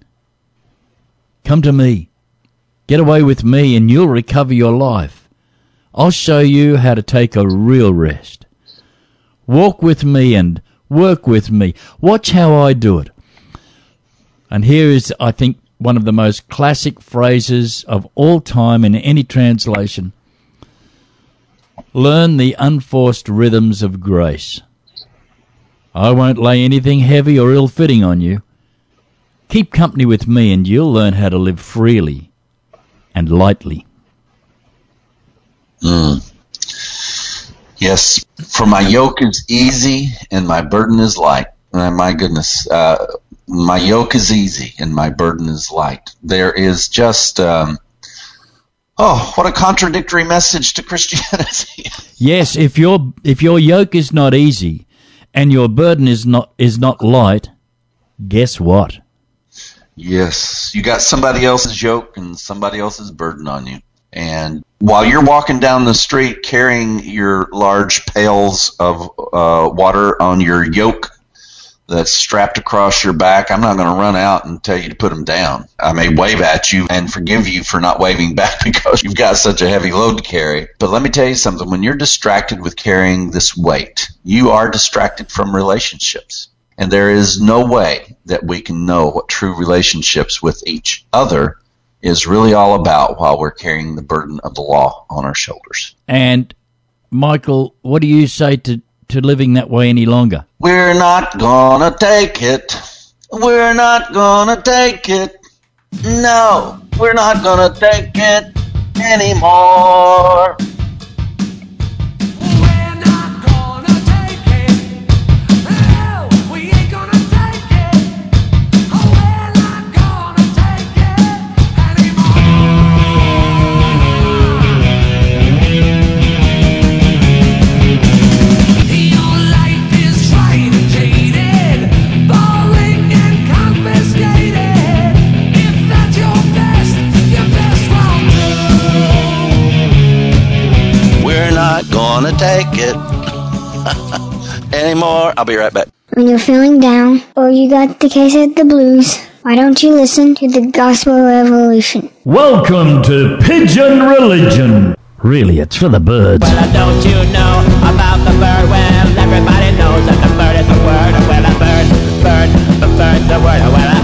Come to me. Get away with me and you'll recover your life. I'll show you how to take a real rest. Walk with me and work with me. Watch how I do it. And here is, I think, one of the most classic phrases of all time in any translation. Learn the unforced rhythms of grace. I won't lay anything heavy or ill-fitting on you. Keep company with me and you'll learn how to live freely and lightly. Mm. Yes, for my yoke is easy and my burden is light. Uh, my goodness, uh, my yoke is easy and my burden is light. There is just, um, oh, what a contradictory message to Christianity. Yes, if your if your yoke is not easy and your burden is not is not light, guess what? Yes, you got somebody else's yoke and somebody else's burden on you. And while you're walking down the street carrying your large pails of uh, water on your yoke that's strapped across your back, I'm not going to run out and tell you to put them down. I may wave at you and forgive you for not waving back because you've got such a heavy load to carry. But let me tell you something. When you're distracted with carrying this weight, you are distracted from relationships. And there is no way that we can know what true relationships with each other is really all about while we're carrying the burden of the law on our shoulders. And, Michael, what do you say to, to living that way any longer? We're not gonna take it. We're not gonna take it. No, we're not gonna take it anymore. Gonna take it anymore. I'll be right back. When you're feeling down or you got the case of the blues, why don't you listen to the Gospel Revolution? Welcome to Pigeon Religion. Really, it's for the birds. Well, don't you know about the bird? Well, everybody knows that the bird is the word. Well, a bird, bird, the bird's the word.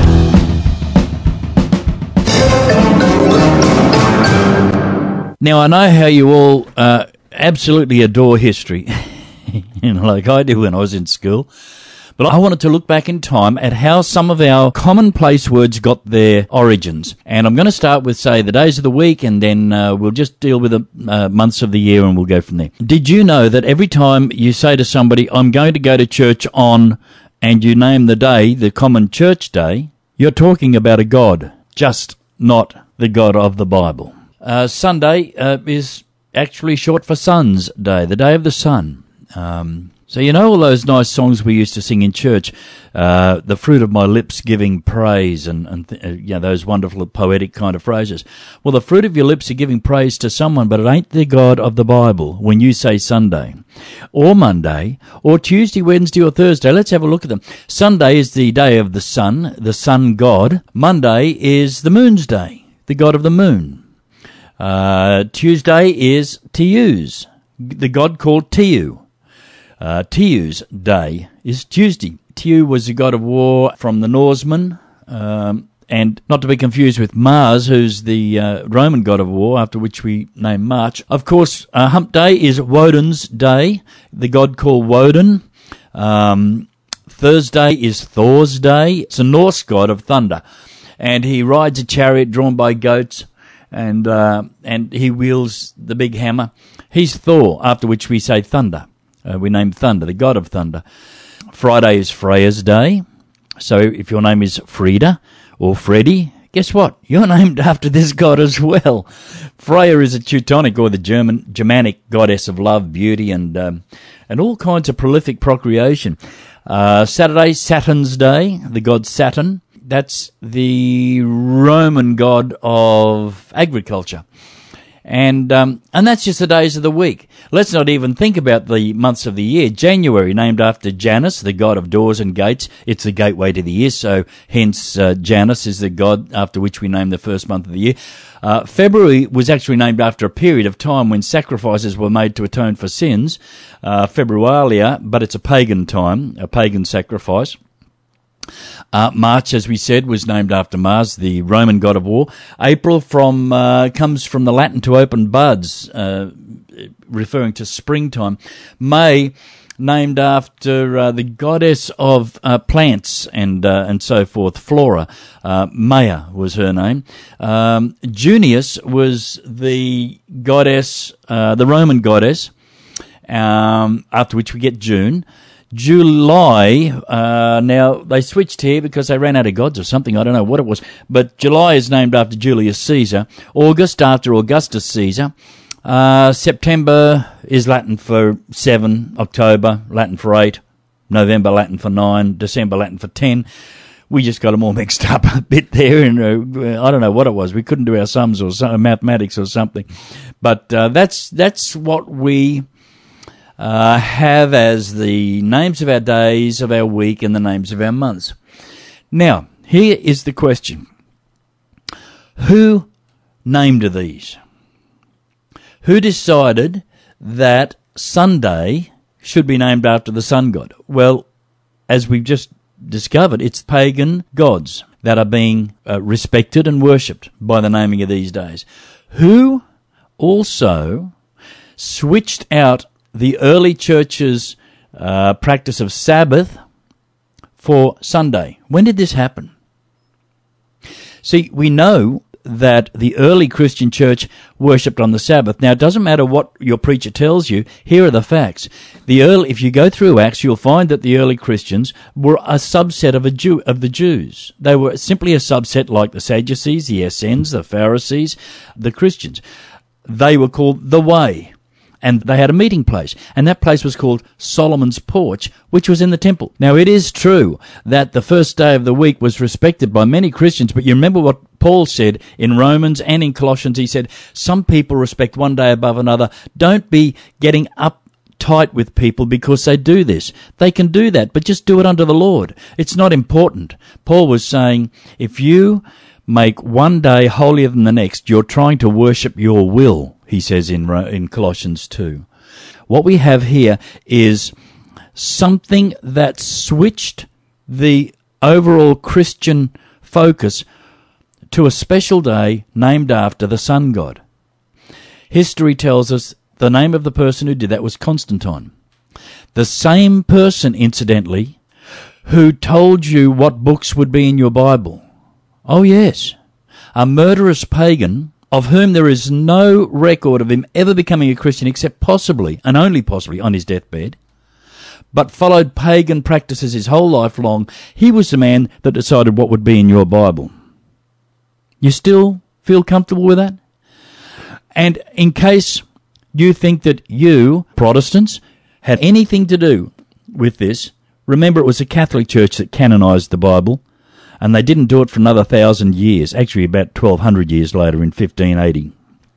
Well, now, I know how you all uh, absolutely adore history, you know, like I did when I was in school. But I wanted to look back in time at how some of our commonplace words got their origins. And I'm going to start with, say, the days of the week, and then uh, we'll just deal with the uh, months of the year, and we'll go from there. Did you know that every time you say to somebody, I'm going to go to church on, and you name the day, the common church day, you're talking about a God, just not the God of the Bible. Uh, Sunday uh, is actually short for Sun's Day, the day of the sun. Um, So you know all those nice songs we used to sing in church, uh, the fruit of my lips giving praise, and, and th- uh, you know, those wonderful poetic kind of phrases. Well, the fruit of your lips are giving praise to someone, but it ain't the God of the Bible when you say Sunday, or Monday, or Tuesday, Wednesday, or Thursday. Let's have a look at them. Sunday is the day of the sun, the sun god. Monday is the moon's day, the god of the moon. Uh, Tuesday is Tius, the god called Tiu. Uh, Tiu's day is Tuesday. Tiu was the god of war from the Norsemen, um, and not to be confused with Mars, who's the uh, Roman god of war, after which we name March. Of course, uh, Hump Day is Woden's day, the god called Woden. Um, Thursday is Thor's day. It's a Norse god of thunder, and he rides a chariot drawn by goats, and uh, and he wields the big hammer. He's Thor, after which we say thunder. Uh, we name Thunder, the god of thunder. Friday is Freya's day. So if your name is Frida or Freddy, guess what? You're named after this god as well. Freya is a Teutonic, or the German Germanic goddess of love, beauty, and um, and all kinds of prolific procreation. Uh, Saturday, Saturn's day, the god Saturn. That's the Roman god of agriculture. And um, and that's just the days of the week. Let's not even think about the months of the year. January, named after Janus, the god of doors and gates. It's the gateway to the year, so hence uh, Janus is the god after which we name the first month of the year. Uh, February was actually named after a period of time when sacrifices were made to atone for sins. Uh, Februalia, but it's a pagan time, a pagan sacrifice. Uh, March, as we said, was named after Mars, the Roman god of war. April from uh, comes from the Latin to open buds, uh, referring to springtime. May, named after uh, the goddess of uh, plants and uh, and so forth, Flora. Uh, Maya was her name. Um, Junius was the goddess, uh, the Roman goddess, um, after which we get June. July, uh, now they switched here because they ran out of gods or something, I don't know what it was, but July is named after Julius Caesar, August after Augustus Caesar, uh, September is Latin for seven, October Latin for eight, November Latin for nine, December Latin for ten. We just got them all mixed up a bit there, and uh, I don't know what it was. We couldn't do our sums or some, mathematics or something, but uh, that's that's what we Uh, have as the names of our days, of our week, and the names of our months. Now, here is the question. Who named these? Who decided that Sunday should be named after the sun god? Well, as we've just discovered, it's pagan gods that are being uh, respected and worshipped by the naming of these days. Who also switched out the early church's uh, practice of Sabbath for Sunday? When did this happen? See, we know that the early Christian church worshipped on the Sabbath. Now, it doesn't matter what your preacher tells you. Here are the facts. The early, if you go through Acts, you'll find that the early Christians were a subset of a Jew, of the Jews. They were simply a subset like the Sadducees, the Essenes, the Pharisees, the Christians. They were called the Way. And they had a meeting place, and that place was called Solomon's Porch, which was in the temple. Now, it is true that the first day of the week was respected by many Christians, but you remember what Paul said in Romans and in Colossians. He said, some people respect one day above another. Don't be getting uptight with people because they do this. They can do that, but just do it unto the Lord. It's not important. Paul was saying, if you make one day holier than the next, you're trying to worship your will, he says in in Colossians two. What we have here is something that switched the overall Christian focus to a special day named after the sun god. History tells us the name of the person who did that was Constantine. The same person, incidentally, who told you what books would be in your Bible. Oh yes, a murderous pagan of whom there is no record of him ever becoming a Christian except possibly, and only possibly, on his deathbed, but followed pagan practices his whole life long. He was the man that decided what would be in your Bible. You still feel comfortable with that? And in case you think that you, Protestants, had anything to do with this. Remember, it was a Catholic Church that canonized the Bible, and they didn't do it for another thousand years, actually about twelve hundred years later in fifteen eighty.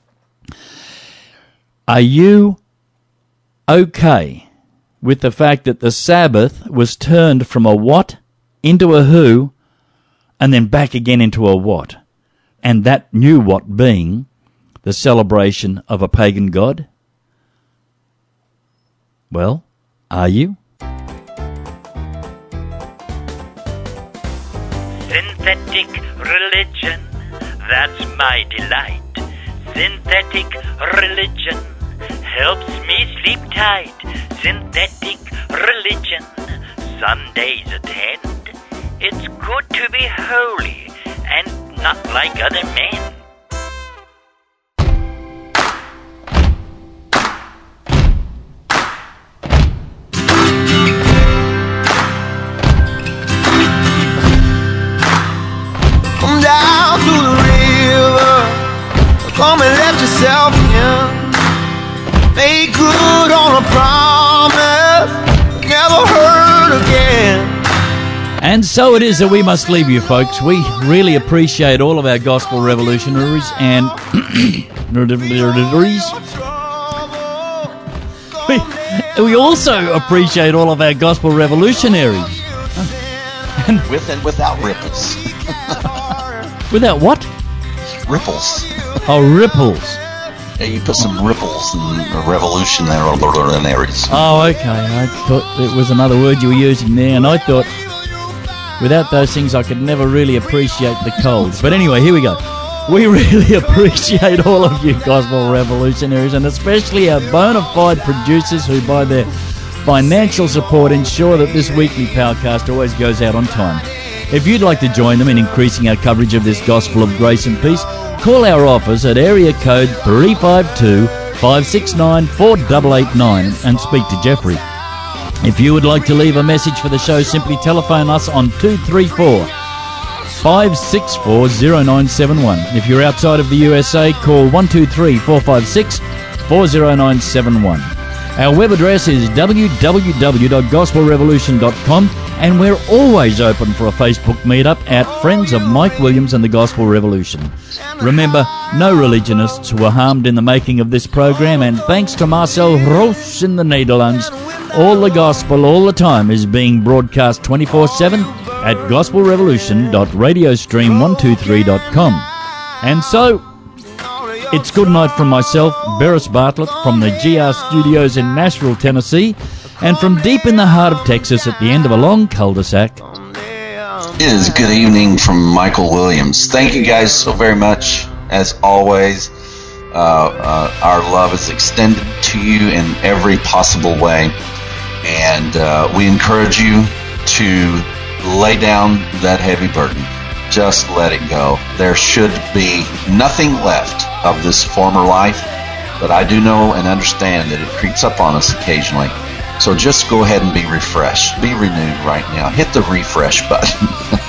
Are you okay with the fact that the Sabbath was turned from a what into a who, and then back again into a what? And that new what being the celebration of a pagan god? Well, are you? Synthetic religion, that's my delight. Synthetic religion helps me sleep tight. Synthetic religion, Sundays attend. It's good to be holy and not like other men. Come down to the river, come and let yourself in. Make good on a promise, never hurt again. And so it is that we must leave you, folks. We really appreciate all of our gospel revolutionaries and we, we also appreciate all of our gospel revolutionaries. And with and without ripples. Without what? Ripples. Oh, ripples. Yeah, you put some ripples in the revolutionaries. Oh, okay. I thought it was another word you were using there, and I thought without those things I could never really appreciate the cold. But anyway, here we go. We really appreciate all of you gospel revolutionaries, and especially our bona fide producers who, by their financial support, ensure that this weekly Powercast always goes out on time. If you'd like to join them in increasing our coverage of this gospel of grace and peace, call our office at area code three five two, five six nine, four eight eight nine and speak to Jeffrey. If you would like to leave a message for the show, simply telephone us on two three four, five six four, zero nine seven one. If you're outside of the U S A, call one two three, four five six, four zero nine seven one. Our web address is w w w dot gospel revolution dot com, and we're always open for a Facebook meetup at Friends of Mike Williams and the Gospel Revolution. Remember, no religionists were harmed in the making of this program, and thanks to Marcel Roos in the Netherlands, all the gospel all the time is being broadcast twenty-four seven at gospel revolution dot radio stream one two three dot com. And so, it's good night from myself, Beres Bartlett, from the G R Studios in Nashville, Tennessee, and from deep in the heart of Texas at the end of a long cul-de-sac. It is good evening from Michael Williams. Thank you guys so very much. As always, uh, uh, our love is extended to you in every possible way, and uh, we encourage you to lay down that heavy burden. Just let it go. There should be nothing left of this former life, but I do know and understand that it creeps up on us occasionally. So just go ahead and be refreshed. Be renewed right now. Hit the refresh button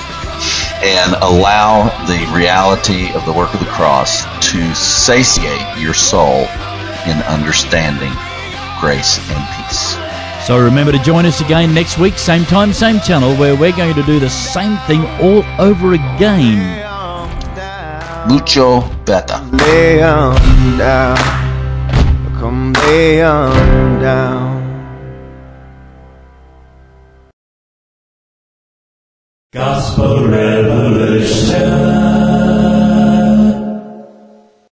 and allow the reality of the work of the cross to satiate your soul in understanding, grace, and peace. So remember to join us again next week, same time, same channel, where we're going to do the same thing all over again. Mucho better. Lay on down, come lay on down. Gospel Revolution.